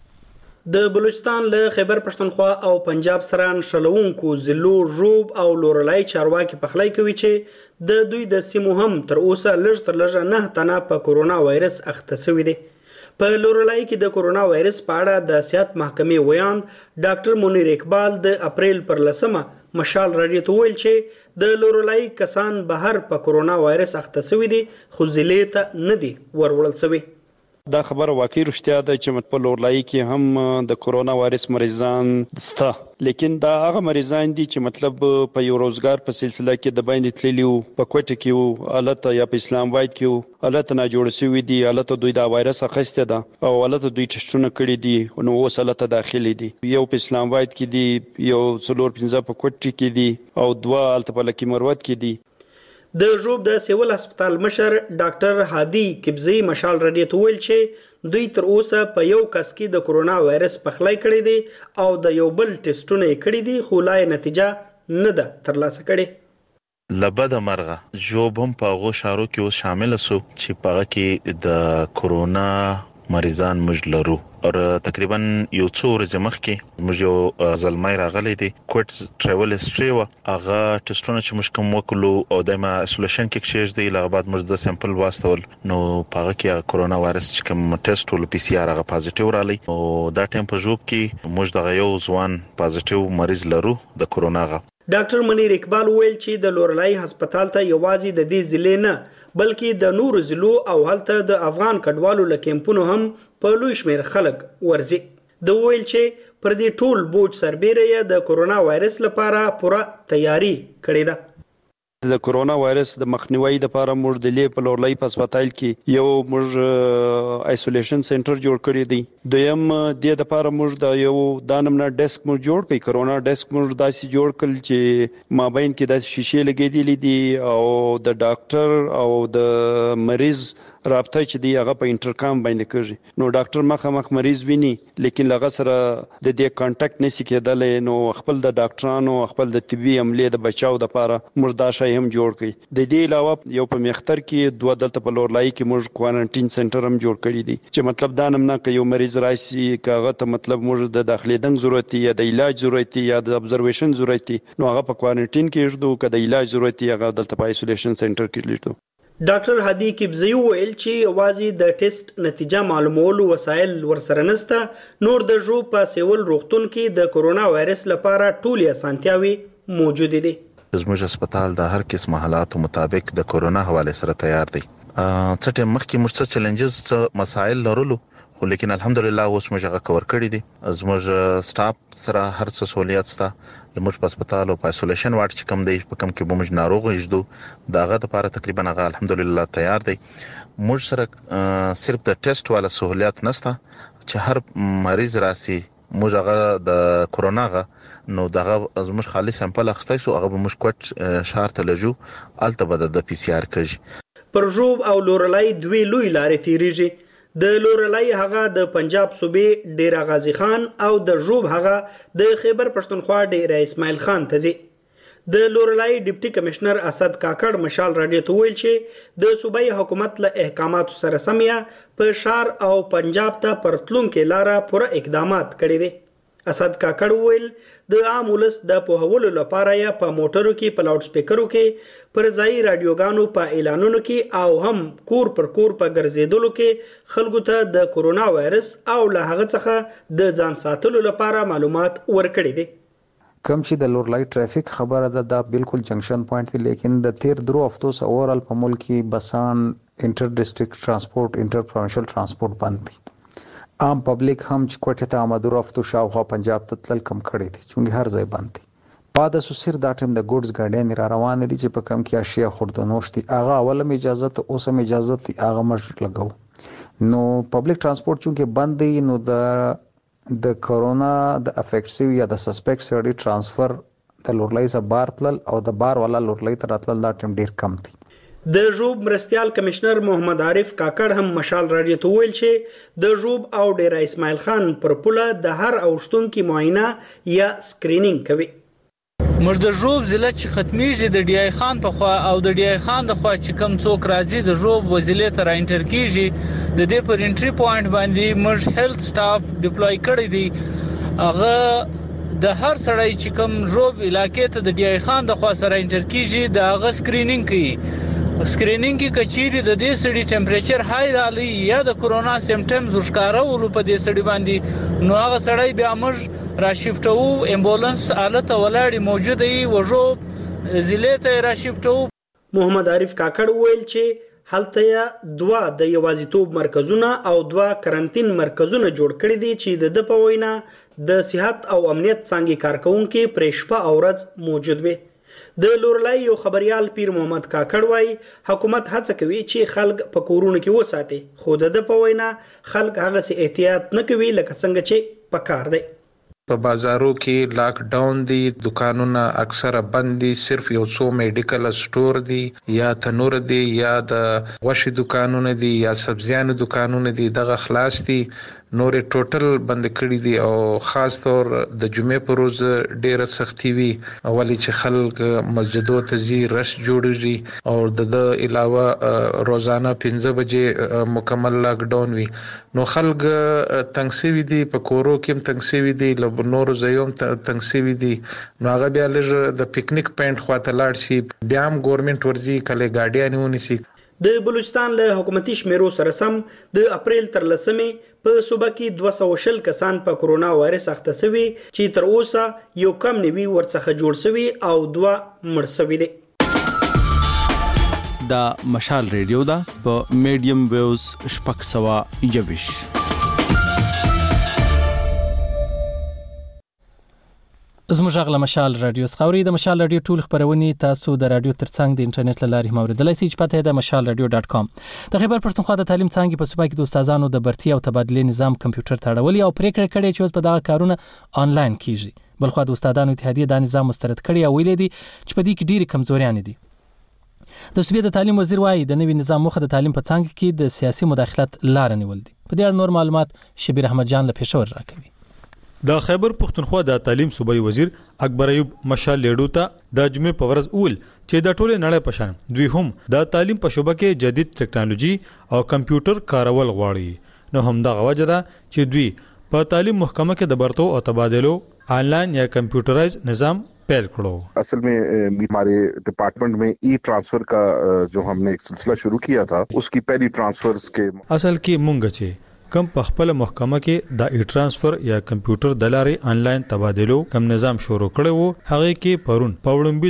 د بلوچستان له خیبر پښتونخوا او پنجاب سره نښلونکو ضلعو ژوب او لورلای چارواکي پخلی کوي چې د دوی د سیمو هم تر اوسه لږ تر لږه نه تنه په کرونا وایرس اخته شوي دي. په لورلای کې د کرونا وایرس په اړه د صحت محکمې ویاند ډاکټر منیر اقبال د اپریل پر لسمه مشال راډیو ته ویل چې د لورلای کسان بهر په کرونا وایرس اخته شوي دي خو ضلعې ته نه دي وروړل شوي. دا خبره واقعي رښتیا ده چې په لورلای کې هم د کرونا وایرس مریضان شته لیکن دا هغه مریضان دي چې مطلب په یو روزګار په سلسله کې د باندې تللی وو په کوټه کې وو حالت یا په اسلام آباد کې وو حالت نه جوړ شوی دي حالت دوی دا وایرس اخیسته ده او حالت دوی ټسټونه کړي دي نو اوس حالت داخلي دي یو په اسلام آباد کې دي یو څلور پنځه په کوټه کې دي او دوه الته په لکی مروت کې دي. د ژوب د سیول هسپتال مشر ډاکټر هادي کبزی مشال راډیو ته ویل چې دوی تر اوسه په یو کس کې د کرونا وایرس پخلی کړی دی او د یو بل ټسټونه یې کړي دي خو لا نتیجه نه ده ترلاسه کړې. لبد مرغه ژوب هم په هغو شارو کې اوس شامل سو چې په هغه کې د کرونا مریضان موږ لرو او تقریبا یو څو ورځې مخکې موږ یو زلمی راغلی دی کوټ ټریول هیستري وه هغه ټسټونه چې موږ کوم وکړو او دایمه ایسولیشن کې کښېږدي له هغه بعد موږ د سیمپل واستول نو په هغه کې کرونا وایرس چې کوم ټسټ ولو پی سی آر هغه پازیټیو رالی او دا ټایم په ژوب کې موږ دغه یو ځوان پازیټیو مریض لرو د کرونا هغه. ډاکټر منیر اقبال ویل چې د لورلای هسپتال ته یوازې د دې ضلع نه بلکې د نورو ضلعو او هلته د افغان کډوالو له کیمپونو هم په لوی شمېر خلک ورځي. د ویل چې پر دې ټول بوج سربیره یې د کرونا وایرس لپاره پوره تیاری کړې ده. د کرونا وایرس د مخنیوي لپاره موږ د لې په لورلای په هسپتال کې یو موږ آیسولیشن سنټر جوړ کړی دی. دویم د لپاره موږ د یو دانمنا ډیسک موږ جوړ کړی کرونا ډیسک موږ داسې جوړ کړل چې مابین کې د شیشې لګېدلې دي او د ډاکټر او د مریض رابطه چې دی هغه په انټرکام باندې کوي نو ډاکټر مخامخ مریض ویني لیکن لغه سره د دې کانټاکټ نشي کېدلی نو خپل د ډاکټرانو خپل د طبي عملې د بچاو د لپاره موږ دا شی هم جوړ کړی. د دې علاوه یو په مختر کې دوه دلته په لورلای کې موږ کوارنټین سنټر هم جوړ کړی دی چې مطلب دا نمونه کې یو مریض راشي کاغه ته مطلب موږ د داخلي دنګ ضرورت یا د علاج ضرورت یا د ابزرویشن ضرورت نو هغه په کوارنټین کې ژدو که د علاج ضرورت هغه دلته په آیسولیشن سنټر کې لیدو. ډاکټر هادي کبزی ویل چې یوازې د ټیسټ نتیجه معلومولو وسایل ورسره نشته نور د ژوب په سیول روغتون کې د کرونا وایرس لپاره ټولې اسانتیاوي موجود دي. زموږ هسپتال د هر قسم حالاتو مطابق د کرونا حواله سره تیار دی. څه ټیم مخکې موږ څه چیلنجز څه مسایل لرلو لیکن الحمدلله اوس موږ هغه کور کړی دي. زموږ سټاف سره هر څه سہولیت شته. زموږ په هسپتال او په آیسولیشن وارډ چې کوم دی په کوم کې به موږ ناروغ یجدو داغه لپاره تقریبا هغه الحمدلله تیار دی. موږ سره صرف د ټیسټ والا سہولیت نشته چې هر مریض راسي موږ هغه د کورونا غا نو دغه زموږ خالص سمپل اخستای سو هغه موږ کوټ شهر ته لجو الته بد د پی سی آر کوي. پر ژوب او لورلای دوی لوی لارې تیریږي. د لورلای هغه د پنجاب صوبې ډیر غازی خان او د ژوب هغه د خیبر پښتونخوا ډیر اسماعیل خان ته ځي. د لورلای ډیپټي کمشنر اسد کاکړ مشال راډیو ته ویل چې د صوبایي حکومت له احکاماتو سره سمیا په شار او پنجاب ته پرتلونکو لاره پوره اقدامات کړي دي. اسد کاکړ ویل د عام ولس د پوهولو لپاره یا په موټرو کې په لاوډ سپیکرو کې پر ځای رادیوګانو په اعلانونو کې او هم کور پر کور په ګرځېدلو کې خلکو ته د کورونا وایرس او له هغه څخه د ځان ساتلو لپاره معلومات ورکړي دي. کم چې د لورلای ټریفیک خبره ده دا بالکل جنکشن پوینټ دی لیکن د تیر درو هفتو سره اورال په ملک کې بسان انټر ډیسټریکټ ترانسپورت انټر پروینشل ترانسپورت بند دي. عام پبلک هم چې کوټه ته آمد ورفتو شاوخوا پنجاب ته تل کم کړي دي چې هر ځای بند دي. پاده سو سر دا ټیم د ګوډز ګاډین را روان دي چې په کم کې اشیاء خوردنوش دي هغه اولم اجازه ته اوسم اجازه دي هغه مرشد لګاو. نو پبلک ترانسپورت چې بند دي نو د د کورونا د افیکټیو یا د سسپیکټ سړي ترانسفر د لورلای سره بار تل او د بار والا لورلای تر تل دا ټیم ډیر کم دي. د ژوب مرستيال کمشنر محمد عارف کاکړ هم مشال راډیو ته ویل چې د ژوب او ډیرا اسماعیل خان پر پوله د هر اوشتونکو معاینه یا سکرینینګ کوي. موږ د ژوب ضلع چې ختميږي د ډي آی خان په خوا او د ډي آی خان د خوا چې کم څوک راځي د ژوب وزلې تر انټر کیږي د دې پر انټری پوینټ باندې موږ هیلث سټاف ډیپلوي کړی دي. هغه د هر سړی چې کم ژوب علاقې ته د ډي آی خان د خوا سره انټر کیږي د هغه سکرینینګ کوي. سکرینینګ کې کچيري د دې سړي ټمپریچر هاي رالي یا د کورونا سیمټمز وښکارا ول په دې سړي باندې نو هغه سړی بیا موږ را شیفټو امبولانس حالت ولاړی موجوده وي وژو ضلع ته را شیفټو. محمد عارف کاکړ ویل چې هلته دوا د یوازیتوب مرکزونه او دوا کرنټین مرکزونه جوړ کړي دي چې د په وینا د صحت او امنیت څنګه کارکونکو پرېشپه او ورځ موجود وي. د لورلای یو خبريال پیر محمد کاکړ وای حکومت هڅه کوي چې خلک په کورونو کې وساتي خو د په وینا خلک هغه سي احتیاط نه کوي لکه څنګه چې پکار دی. په بازارو کې لاک ډاون دي دکانونه اکثره بند دي صرف یو څو میډیکل سٹور دي یا تنور دي یا د غوښې دکانونه دي یا سبزیانو دکانونه دي دغه خلاص دي نورې ټوټل بند کړي دي او خاص طور د جمعې پر ورځ ډېره سختي وي اولی چې خلک مسجدو ته ځي رش جوړیږي او د د علاوه روزانه پنځه بجې مکمل لاک ډاون وي نو خلک تنګ سوي دي په کورو کې هم تنګ سوي دي له نورو ځایوم تنګ سوي دي نو هغه بیا لږ د پکنیک پوینټ خواته لاړ شي بیا هم ګورنمنت ورځي کله ګاډیانې ونیسي. د بلوچستان له حکومتي شمیرو سره سم د اپریل تر لسمې په صوبه کې دوه سوه شل کسان په کورونا وایرس اخته شوي چې تر اوسه یو کم نوي ورڅخه جوړ شوي او دوه مړ شوي دي. دا مشال ریډیو دا په میډیم ویوز شپږ سوه یوویش. زموږ غږ له مشال رادیو څخه اورئ. د مشال رادیو ټول خبرونه تاسو د رادیو ترڅنګ د انټرنیټ له لارې موریدلای شئ چې پته یې د مشال رادیو ډاټ کام. د خیبر پښتونخوا د تعلیم څانګې په صوبه کې د استادانو د برتري او تبادلې نظام کمپیوټر ته اړولې او پریکړه کړې چې اوس په دغه کارونه آنلاین کیږي. بلخو د استادانو اتحادیه دا نظام مسترد کړی او ویلي دي چې په دې کې ډېری کمزوریان دي. د صوبې د تعلیم وزیر وايي د نوي نظام مخه د تعلیم په څانګه کې د سیاسي مداخلت لار نیول دي. په دې اړه نور معلومات شبیر احمد جان له پېښور راکوي. د خیبر پښتونخوا د تعلیم صوبایي وزیر اکبر ایوب مشال لیډو ته د جمعې په ورځ اول چې د ټوله نړۍ په شان دوی هم د تعلیم په شوبه کې جدید ټکنالوژي او کمپیوټر کارول غواړي نو هم دا غوړه ده چې دوی په تعلیم محکمه کې د برتو او تبادلو آنلاین یا کمپیوټرایز نظام پہل کړو. اصل میں ہمارے ڈپارٹمنٹ میں ای ٹرانسفر کا جو ہم نے ایک سلسلہ شروع کیا تھا اس کی پہلی ٹرانسفرز کے اصل کې مونږ چې کم په خپل محکمه کې د ای ټرانسفر یا کمپیوټر د لارې آنلاین تبادلو کم نظام شروع کړو هغه کې پرون پاوړم بیزل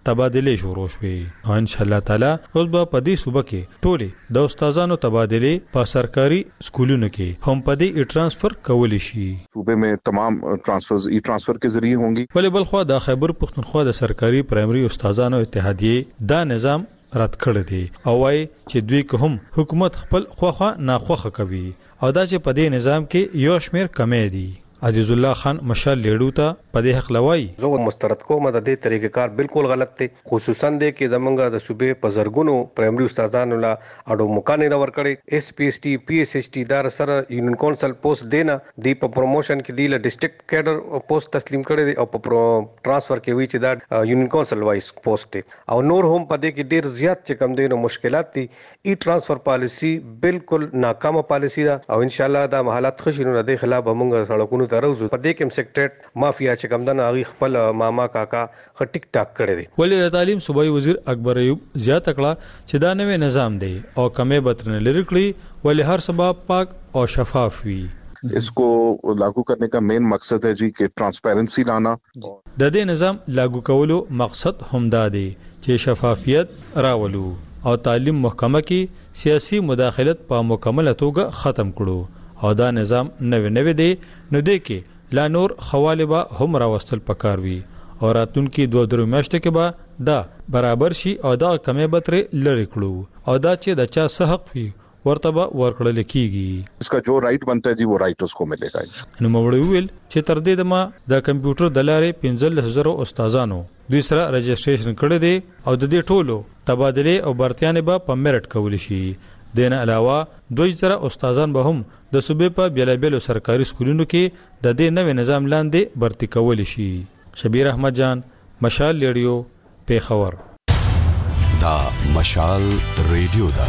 تبادله شروع شوې او ان شاء الله تعالی اوس به په دې صوبه کې ټولې د استادانو تبادله په سرکاري سکولونو کې هم په دې ټرانسفر کولی شي. صوبے میں تمام ٹرانسفرز ای ټرانسفر کے ذریعے ہوں گی. ولې بلخوا د خیبر پختونخوا د سرکاري پرایمري استادانو اتحادیه دا نظام رد کړی دی او وايي چې دوی که هم حکومت خپل خوخه ناخوخه کوي او دا چې په دې نظام کې یو شمیر کمې دي. عزیز الله خان مشال لیډو ته په دې حق لوي زه مسترد کوم د دې طریقې کار بالکل غلط دی خصوصا د کې زمونږ د صوبې په زرګونو پرایمري استادانو لا اډو مکانې دا ورکړي اس پی ایس ټي پی ایس ایچ ټي دار سره یونین کونسل پوسټ دینا دی په پروموشن کې دی له ډیسټریکټ کیډر پوسټ تسلیم کړي دی او په ټرانسفر کې وی چې دا یونین کونسل وایس پوسټ دی او نور هم په دې کې ډیر زیات چې کم دی نو مشکلات دي ای ټرانسفر پالیسی بالکل ناکامه پالیسی ده او ان شاء الله دا حالات خشینو نه د خلاف موږ سړکونو تروزو په دې کې سیکریټریټ مافیا چې کم دنه هغه خپل ماما کاکا خ ټیک ټاک کړی دی. ولې د تعلیم صوبایي وزیر اکبر ایوب زیات کړه چې دا نوې نظام دی او کمې بترنه لري کړی ولې هر سبب پاک او شفاف وي. اس کو لاگو کرنے کا مین مقصد ہے جی کہ ٹرانسپیرنسی لانا. د دې نظام لاگو کولو مقصد همدا دی چې شفافیت راولو او تعلیم محکمه کې سیاسي مداخلت په مکمله توګه ختم کړو او دا نظام نوې نوې دی نو دی کې لا نور خواله به هم راوستل پکار وي او راتونکو دوه درو میاشتو کې به دا برابر شي او دا کمې بتره لری کړو او دا چې د چا حق وي ورته به ورکړل کیږي. اس کا جو رائٹ بنتا ہے جی وہ رائٹ اس کو ملے گا. نو موږ ویل چې تر دې دمه د کمپیوټر د لارې پنځه هزار استادانو دوی سره رجسټریشن کړی دی او د دې ټولو تبادله او برتیانه به په میرټ کول شي. دین علاوه دوی سره استادان به هم د صوبې په بیلابیلو سرکاري سکولونو کې د دې نوې نظام لاندې برتی کول شي. شبیر احمد جان مشال ریډیو پیښور. دا مشال ریډیو دا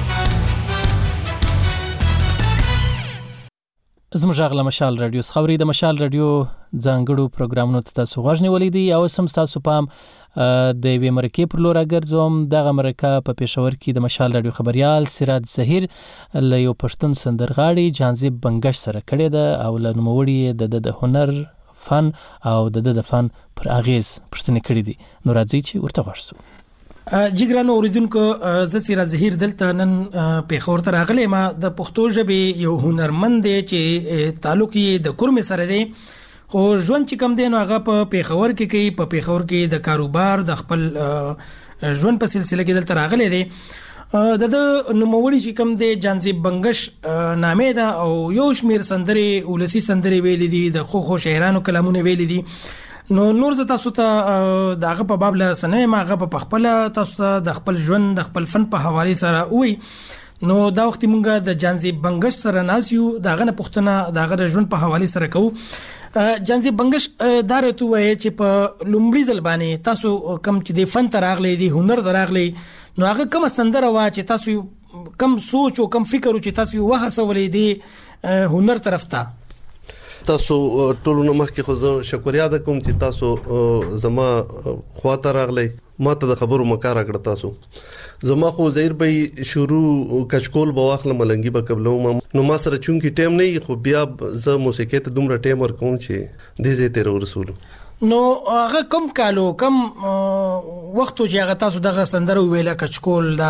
زموږ غلا مشال رادیو خبري د مشال رادیو ځانګړو پروګرامونو ته تاسو غوښنه ولې دي او سم تاسو پام د وی امریکای پر لور اګرځوم د امریکا په پېښور کې د مشال رادیو خبريال سراج زهیر له یو پښتون سندرغاړي جانزیب بنگش سره کړی ده او له نوموړي د د هنر فن او د د فن پر اغیز پښتنه کړی دي. نو راځي چې ورته غوښسو جګرانو اوریدونکو ز سراج زهیر دلته نن پېښور ته راغلی ما د پښتو ژبې یو هنرمند دی چې تعلق یې د کورم سره دی خو ژوند چې کم دی نو هغه په پېښور کې کوي په پېښور کې د کاروبار د خپل ژوند په سلسله کې دلته راغلی دی. د د نوموړي چې کم دی جانزیب بنگش نامې ده او یو شمیر سندرې ولسی سندرې ویلې دي د خو خو شاعرانو کلامونه ویلې دي. نو نور ز تاسو ته دغه په باب له سنې ما غو په خپل تاسو ته د خپل ژوند د خپل فن په حواله سره وي. نو دا وخت مونږه د جانزیب بنگش سره ناسیو دغه نه پښتنه دغه د ژوند په حواله سره کوو. جانزیب بنگش دا رته وایي چې په لومړي ځل باندې تاسو کم چې د فن تراغلي دي هنر دراغلي نو هغه کوم سندره وا چې تاسو کم سوچ او کم فکر او چې تاسو وهڅولې دي هنر طرف ته. تاسو ټول نو مخکې خو زه شکریا ده کوم چې تاسو زما خواته راغلی ما ته د خبرو مکار کړ. تاسو زما خو زهیر به شروع کچکول به واخله ملنګي به قبلو نو ما سره چونکی ټیم نه خو بیا زه موسیقي ته دومره ټیم ورکوم چې دې زه تیر ورسول. نو هغه کم کالو کم وخت چې هغه تاسو دغه سندره ویله کچکول دا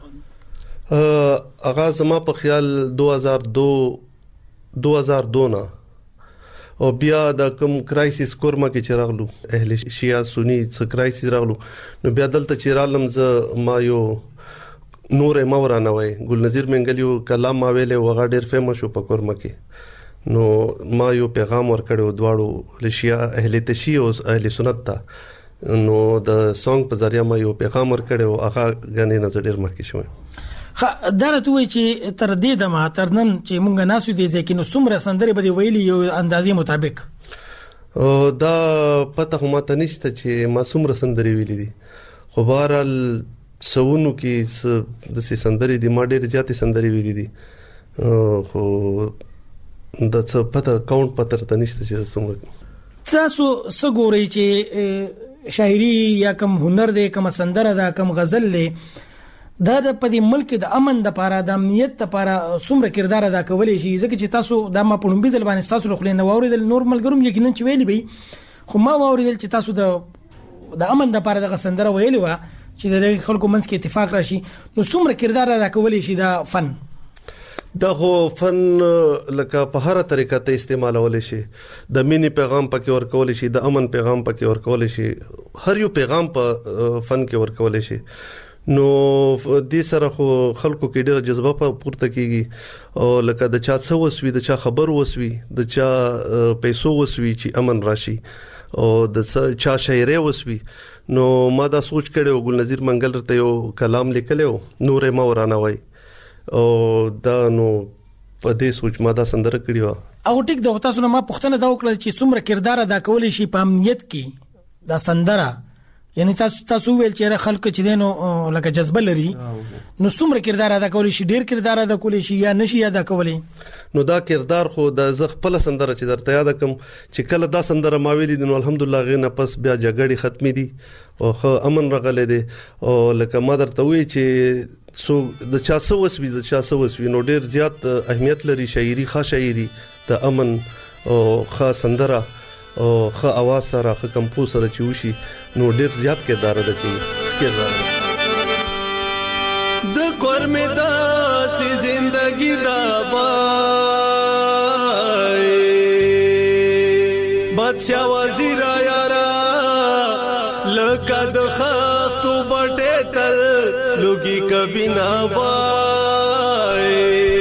هغه زما په خیال دو هزار دو دو هزار دو نه او بیا د کوم کرایسس کورما کې چراغلو اهل شیعه سنی څ کرایسس راغلو نو بیا دلته چرالم ز ما یو نور مورانه وای ګل نذیر منګلیو کلام ما ویلې وغه ډیر فیمس شو په کورما کې نو ما یو پیغام ورکړو دواړو لشیعه اهل تشیع او اهل سنت ته نو د سونګ په ذریعہ ما یو پیغام ورکړو هغه غنې نظر ډیر مخکې شو. خا درته وای چې تر دې دمه تر نن چې مونږ ناسو دي ځکه نو څومره سندرې به ویلي یو اندازې مطابق دا پته هم ته نشته چې ما څومره سندرې ویلي دي خو بهرال سونو کې د سندرې دي ما ډېر زیاتې سندرې ویلي دي خو د څه پته کاونټ پته ته نشته چې څومره. تاسو څه ګورئ چې شاعري یا کوم هنر دی کوم سندره دا کوم غزل دی دا د پدې ملک د امن د لپاره د امنیت لپاره څومره کردار ادا کولی شي ځکه چې تاسو د ما په نوم بيځل باندې تاسو خو نه ووري د نورمال ګروم یقینا چې ویلي به خو ما ووري چې تاسو د د امن د لپاره د سندره ویلې و چې د خلکو منځ کې اتفاق راشي نو څومره کردار ادا کولی شي دا فن دا خو فن لکه په هر طریقه ته استعمالول شي د مینی پیغام پکې ورکول شي د امن پیغام پکې ورکول شي هر یو پیغام په فن کې ورکول شي نو دې سره خو خلکو کې ډېر جذبه په پورته کیږي او لکه د چا څه وسوي د چا خبر وسوي د چا پیسو وسوي چې امن راشي او د چا شاعري وسوي نو ما دا سوچ کړو ګل نذیر منګل ته یو کلام لیکلو نورې مورانه وای او دا نو په دې سوچ ما دا سندره کړی و او ټیک د تاسو نه ما پوښتنه دا وکړه چې څومره کردار ادا کولی شي په امنیت کې دا سندره یعنی تاسو تاسو ویل چې خلک چې دینو لکه جذبه لري نو څومره کردار ادا کولی شي ډیر کردار ادا کولی شي یا نشي ادا کولی نو دا کردار خو د زغ خپل سندره چې درته یاد کوم چې کله دا سندره ما ویلې نو الحمدلله غنه پس بیا جګړې ختمې دي او خو امن رغلې دي او لکه ما درته وی چې سو د چا څه وسوي د چا څه وسوي نو ډیر زیات اهمیت لري شاعري ښه شاعري د امن او ښه سندره او ښه आवाज سره ښه کمپوز سره چوشي نو ډیر زیات کردار ادا کوي کردار د کور می دا سي زندگی دا بای بادشاہ وزیر یارا لکه د خختو بټه تل لوګي کبي نا وای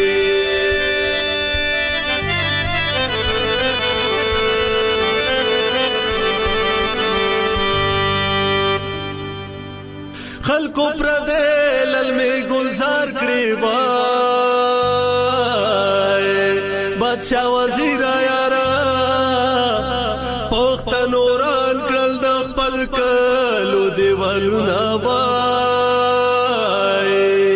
خلکو پر دې للمې گلزار کړې وای بادشاہ وزیر یارا پښتنو ران کړل د خپل کلو دیوالو نا وای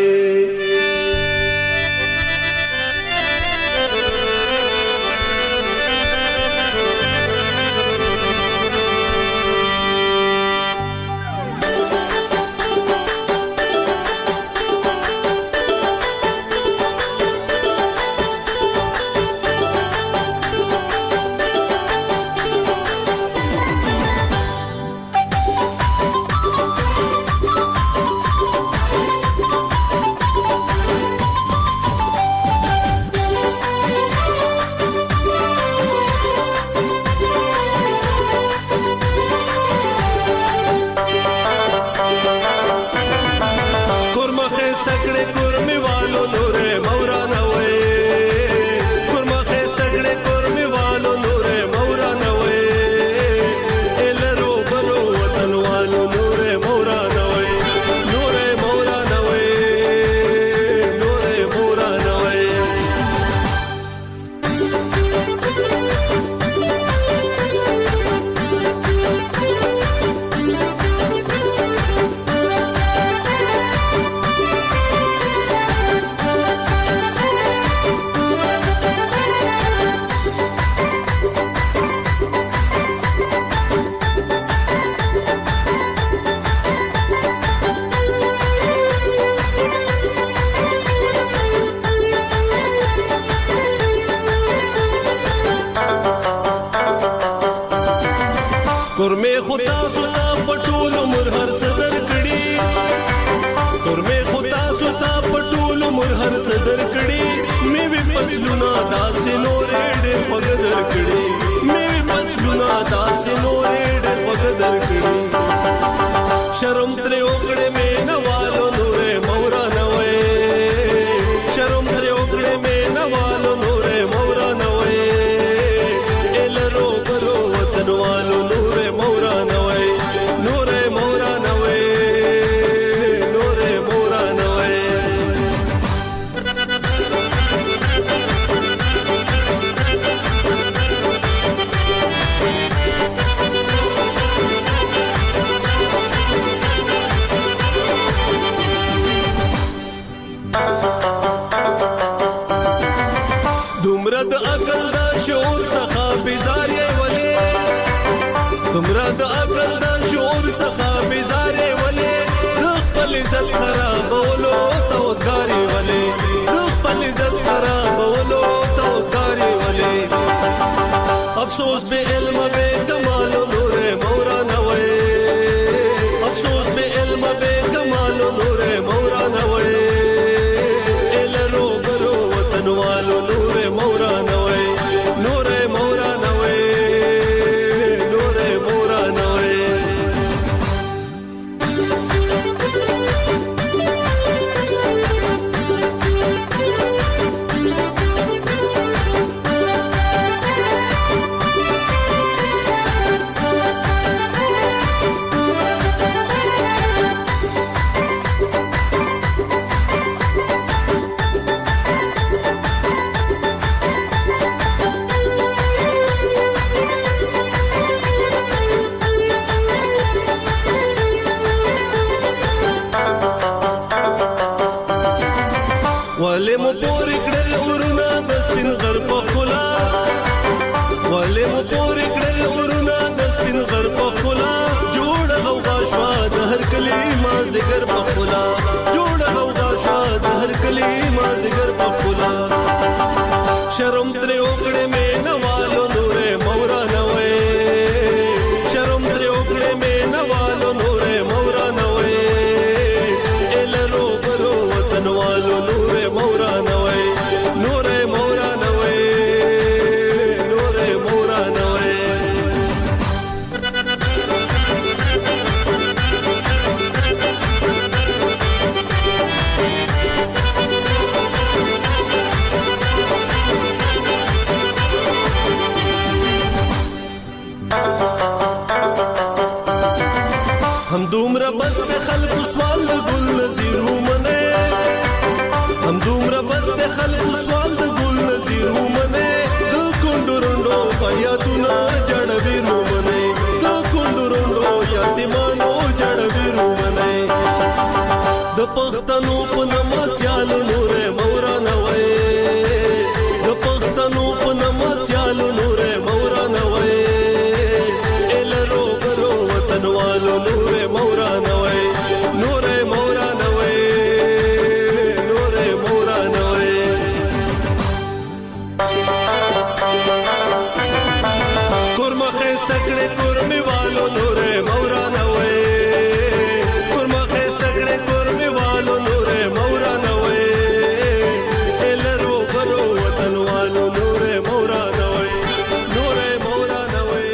शर्म त्रे ओकड़े में नवालो नूरे मौरा नवे शर्म त्रे ओकड़े में नवालो नूरे मौरा नवे एलरो बरो वतन वालो नूरे मौरा नवे नूरे मौरा नवे नूरे मौरा नवे दुमरद अकल दा शोर सखा बिजारे वले दुमरद अकल दा शोर सखा बिजारे वले दुखपल इज्जत खराब बोलो तोजगारी वले दुखपल इज्जत खराब बोलो तोजगारी वले अफसोस बे इल्म बे कमाल नूरे मौरा नवे بس د خلکو سوال د ګل نظیر ومنه هم دومره بس د خلکو سوال د ګل نظیر ومنه د کندورندو فریادونه جړوي ومنه د کندورندو یتیمانو جړوي ومنه د پښتنو په نماسیال نورې مورانه وای د پښتنو په نماسیال نورې مورانه وای الرو برو وطنوالو نورې مورانه وای نورې مورانه وای نورې مورانه وای کورما خسته کړې کورمي والو نورې مورانه وای کورما خسته کړې کورمي والو نورې مورانه وای الرو برو وطنوالو نورې مورانه وای نورې مورانه وای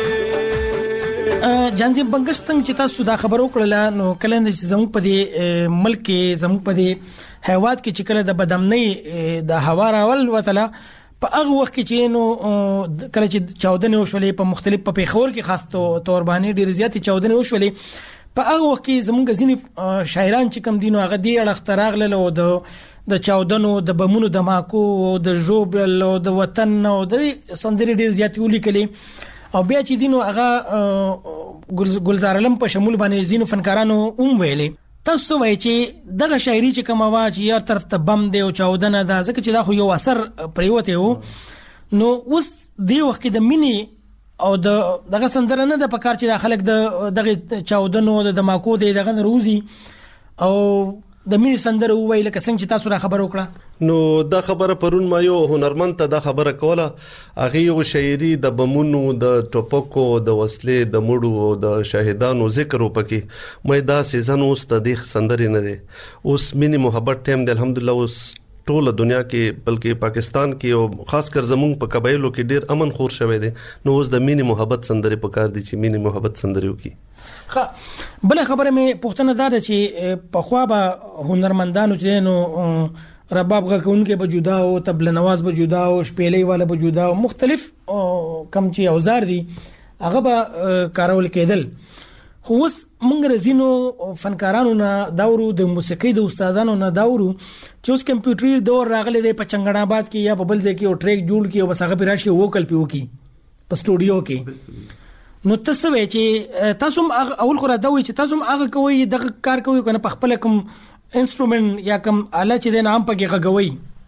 جانځي بنگش څنګه چې تاسو دا خبرو کړله نو کله چې زموږ په دې ملک کې زموږ په دې هیواد کې چې کله د بدامنۍ د هوا راول وتله په هغه وخت کې چې نو کله چې چاودنې وشولې په مختلف په پیښور کې خاص تور باندې ډېر زیاتې چاودنې وشولې په هغه وخت کې زموږ ځینې شاعران چې کم دي نو هغه دې اړخ ته راغلل او د د چاودنو د بمونو دماکو د ژوبل او د وطن او د سندرې ډېر زیاتې ولیکلې او بیا چې دینو هغه ګلزار علم په شمول باندې زینو فنکارانو اوم ویلې تاسو وایي چې دغه شاعري چې کوم واچ یا طرف ته بم دی او چاودنه ده ځکه چې دا خو یو اثر پریوته وو نو اوس دی وخت د مینی او د دغه سندره نه د پکار چې د خلک د دغه چاودنو د دماکو دی دغه روزي او د مینی سندره ویل که څنګه چې تاسو را خبر وکړه نو دا خبره پرون ما یو هنرمند ته دا خبره کوله هغه یو شاعري د بمونو د ټوپکو د وسلې د مړو او د شهیدانو ذکر وکړي مې دا سیزن اوس د دې سندري نه دي اوس مینی محبت ټیم د الحمدلله اوس ټول دنیا کې بلکې پاکستان کې او خاص کر زمونږ په قبایلو کې ډېر امن خور شوی دی نو اوس د مینی محبت سندري پکار دي چې مینی محبت سندري وکړي ښه بل خبره مې پوښتنه دا ده چې په خوا به هنرمندانو چې نو رباب غکونکو به جدا او تبل نواز به جدا او شپېلې والا به جدا او مختلف کم چې اوزار دي هغه به کارول کېدل خو اوس موږ رزینو فنکارانو نه داورو د موسیقي د استادانو نه داورو چې اوس کمپیوټري دور راغلی دی په چنګړ آباد کې یا په بل ځای کې او ټریک جوړ کې او بس هغه پیراشي ووکل پیو کې په سټوډیو کې نو تاسو وایئ چې تاسو اول خو را دوی چې تاسو هغه کوي دغه کار کوي کنه په خپل کوم انسټرومنت یا کوم آله چې د نام پکې غوي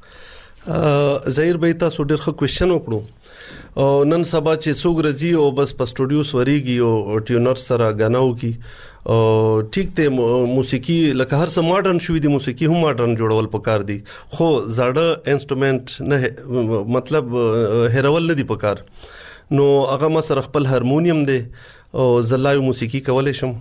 ظاهر به تاسو ډېر ښه کوېشن وکړو او نن سبا چې څوک راځي او بس په سټوډیو سوريږي او ټیونر سره غناو کی او ټیک ته موسیقي لکه هر څه ماډرن شوې دي موسیقي هم ماډرن جوړول پکار دي خو زړه انسټرومنت نه مطلب هرول نه دي پکار نو هغه ما سره خپل هارمونیم دی او زلایو موسیقي کولای شم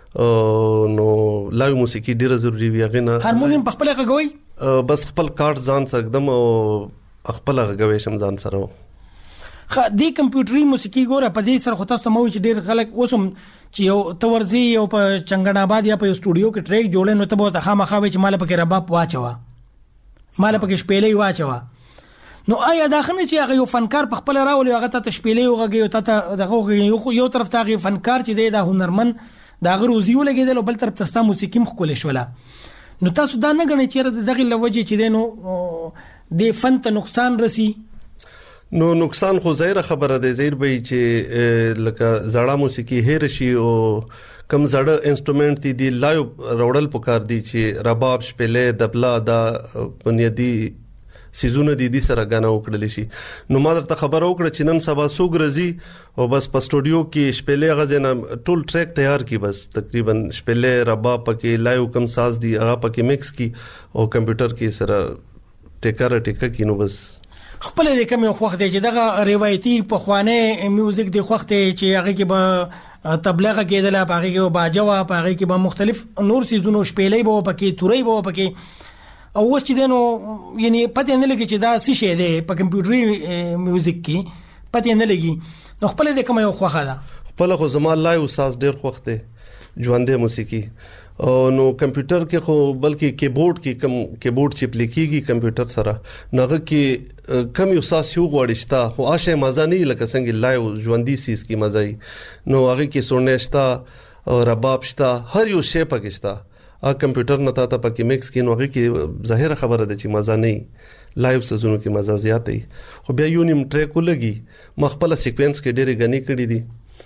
نو لایو موسیقي ډیره ضروری وي هغه نه هارمونیم په خپل غوي بس خپل کارت ځان سکدم او خپل غوي شم ځان سره خا دی کمپیوټري موسیقي ګوره په دې سره خو تاسو ته مو چې ډیر خلک وسم چې یو تورزي یو په چنګړ آباد یا په سټوډیو کې ټریک جوړل نو ته به خامخا چې مال پکې رباب واچوا مال پکې شپېلې واچوا نو آیا دا خنه چې هغه یو فنکار په خپل راول هغه ته شپېلې وغږی او ته دغه یو طرف ته هغه فنکار چې دی دا هنرمن دا غروزي ولګیدل او بل طرف ته ستا موسیقي مخکول شوله نو تاسو دا نه غنئ چې دغه لوجه چې دینو د فن ته نقصان رسی نو نقصان خو زیره خبره ده زیر به چې لکه زړه موسیقي هیر شي او کم زړه انسټرومنت دي لایو روړل پکار دي چې رباب شپېلې دبلا دا بنیادی سيزونه دي دي سره غانا وکړل شي نو ما درته خبر وکړه چې نن سبا سوګرزي او بس په سټوډیو کې شپېلې غزنه ټول ټریک تیار کی بس تقریبا شپېلې رباب پکې لایو کم ساز دي هغه پکې مکس کی او کمپیوټر کې سره ټیکر ټیکر کینو بس خپل د کوم خوخ دی چې دغه روایتي په خوانه میوزیک دی خوخ دی چې هغه کې به تبلیغ کېدل په هغه کې باجوا په هغه کې به مختلف نور سيزونو شپېلې به پکې توري به پکې او اوس چې دنو یعنی پته نه لګي چې دا څه شی دی په کمپیوټري میوزیک کې پته نه لګي نو خپل د کوم یو خوخه ده خپل خو زما لایو ساز ډیر خوخ دی ژوندې موسیقي او نو کمپیوټر کې خو بلکې کیبورډ کې کم کیبورډ چې پلیکيږي کمپیوټر سره نغه کې کم یو ساس یو غوړشتا خو آشه مزه نه لکه څنګه لایو ژوندې سیس کې مزه نو هغه کې سورنهشتا رباب شته، هر یو شی پکې شته. ا کمپیوټر نه تا ته پکې میکس کې نو هغه کې ظاهره خبره ده چې مزه نه لایو سزونو کې مزه زیاتې، خو بیا یو نیم ټریک ولګي مخبل سیکوینس کې ډېری غني کړی دي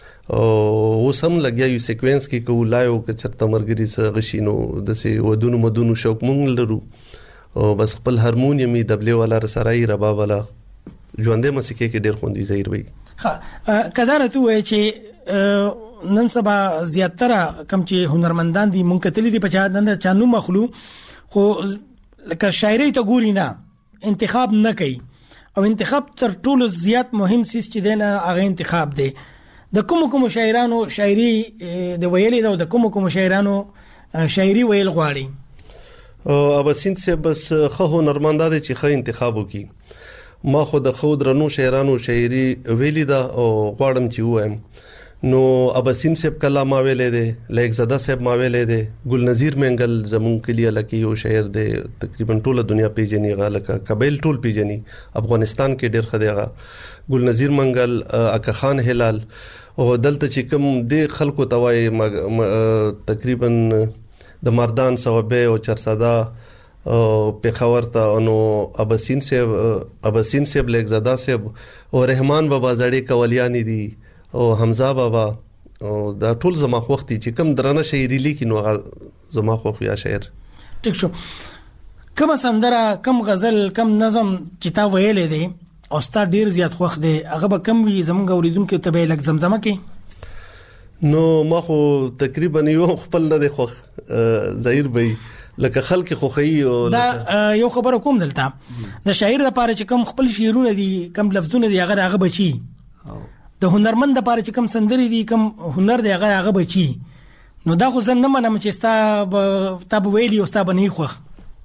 او سم لګیا یو سیکوینس کې کو لایو کې چرته مرګري سره غشینو د سي ودونو مدونو شوق مونږ لرو او بس خپل هارمونیوم دبلې والا رسرای رباب والا ژوندې موسیقي کې ډېر خوندي ظاهر وي. ها کدار ته وای چې نن سبا زیاتره کم چې هنرمندان دي مونږ کتلی دي په چا نن چانو مخلو خو لکه شاعري ته ګوري نه انتخاب نه کوي او انتخاب تر ټولو زیات مهم سیس چې دی نه هغه انتخاب دی. د کوم کوم شاعرانو شاعري د ویلې دا د کوم کوم شاعرانو شاعري ویل غواړي. او اباسین سه بس خو هنرمندان دي چې خو انتخاب وکي. ما خو د خود رنو شاعرانو شاعري ویلې دا او غواړم چې وایم نو اباسین صاحب کلام ما ویلې دي، لیک زده صاحب ما ویلې دي، ګل نذیر منګل زمون کلی لکه یو شاعر دی تقریبا ټوله دنیا پیژني غالکه قبایل ټول پیژني، افغانستان کې ډېر خدایغه ګل نذیر منګل، اکا خان هلال او دلته چې کوم د خلکو توای تقریبا د مردان صوبه او چرسادا او پیښور ته نو اباسین صاحب اباسین صاحب لیک زده صاحب او رحمان بابا زړې کولیانی دي او حمزه بابا او دا ټول زما خوختي چې کم درنه شاعري لیکي نو زما خوخ یا شاعر. ټیک شو. کوم سندره کم غزل کم نظم چې تا ویلې دي او ستا ډیر زیات خوخ دي هغه به کم وي زمونږ اوریدونکو ته به لک زمزمه کې؟ نو ما خو تقریبا یو خپل نه دی خوخ ظاهر وي لکه خلک خوخي او دا یو خبره کوم دلته د شاعر لپاره چې کم خپل شعرونه دي کم لفظونه دي هغه هغه بچي، د هنرمند لپاره چې کم سندري دي کم هنر دی هغه هغه بچي. نو دا خو زه نه منم چې ستا تاب ویلی او ستا بنې خوخ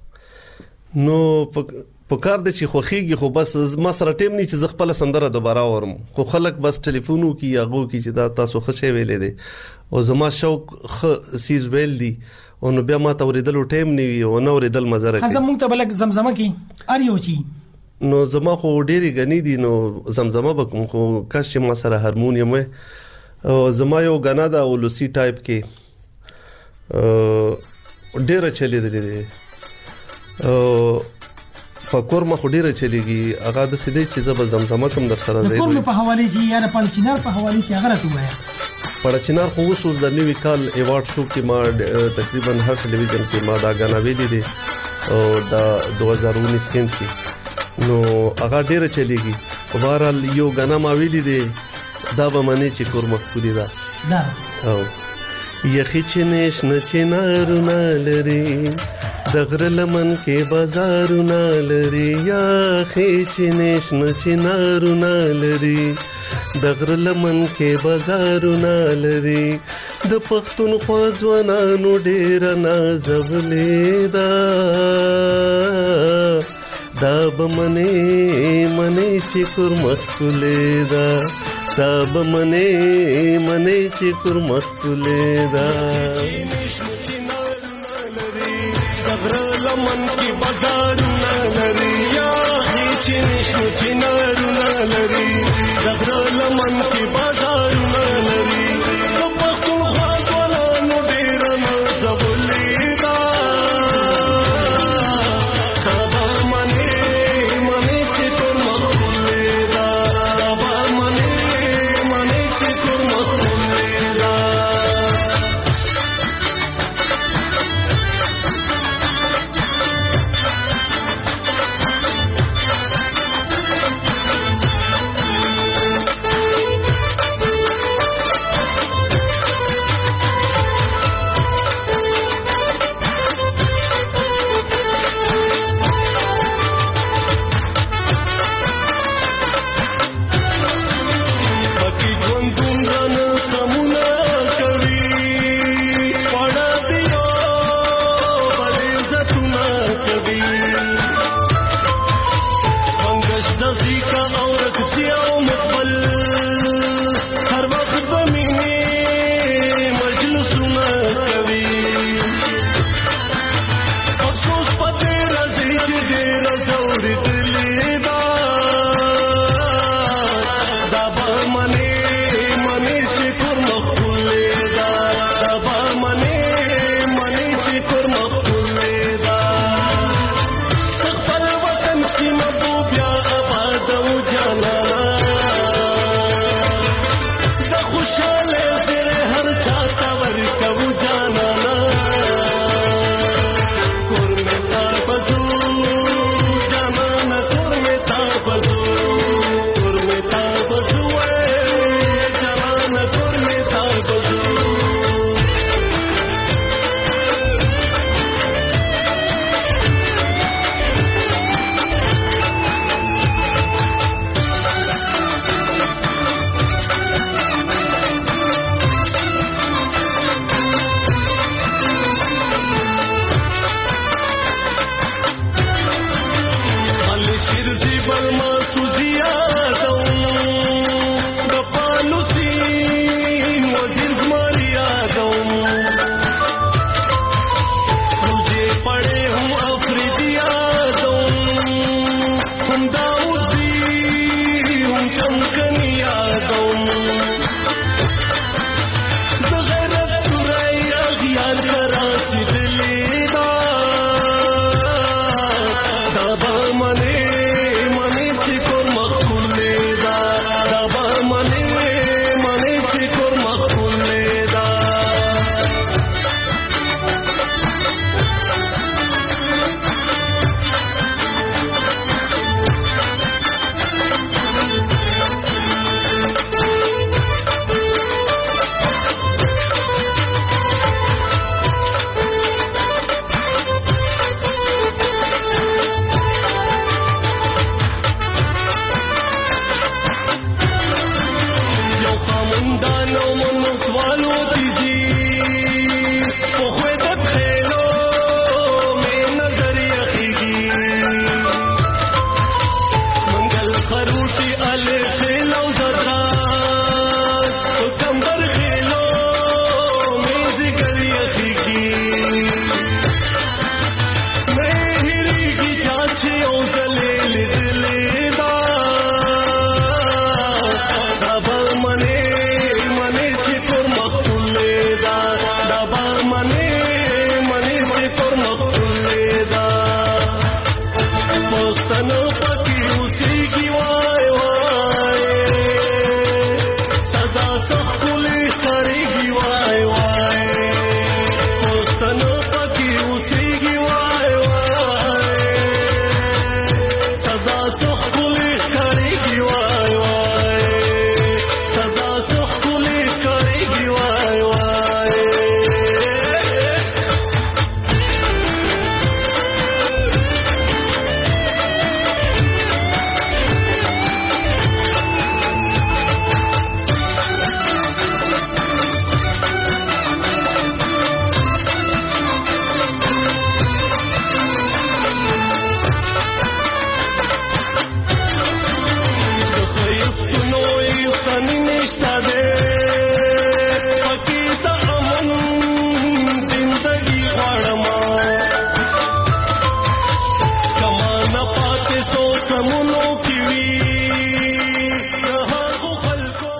نو په کار د چې خوخيږي خو بس ما سره ټیم نه چې زه خپل سندره دوباره ورم، خو خلک بس ټلیفونو کې یاغو کې چې دا تاسو خشه ویلې دي او زما شوق خ سیز ویل دي او نو بیا ما ته ورېدل ټیم نه وي او نو ورېدل مزه راکړي. خزم مونږ ته بلک زمزمه کې ار یو چی نو زما خو ډېری غنی دي نو زمزمه بکم خو کاش چې ما سره هارمونیم او زما یو غنا دا ولسی ټایپ کې ډېر چلی دي او پکور ما خو ډېر چلیږي هغه د سیدې چې زب زمزمه کوم در سره زید کور په حواله جی یا په چینار په حواله کې هغه راته وایي. په چینار خو اوس د نیوی کال ایوارډ شو کې ما تقریبا هر ټلویزیون کې ما دا غنا ویلي دي او دا دو هزار انیس کې نو هغه ډیره چلیږي. بهرحال یو غنا ما ویلي دي دا به منی چې کور مخکودي دا دا او یخی چنیش نه چنارونه لري دغره لمن کې بازارونه لري، یخی چنیش نه چنارونه لري دغره لمن کې بازارونه لري، د پښتونخوا ځوانانو ډیر نازولې دا دا بمنه منه چې کور مخکولې دا دا بمنه منه چې کور مخکولې دا دغره لمن کې بازارونه لري، یا هیڅ نشو چې نارونه لري دغره لمن کې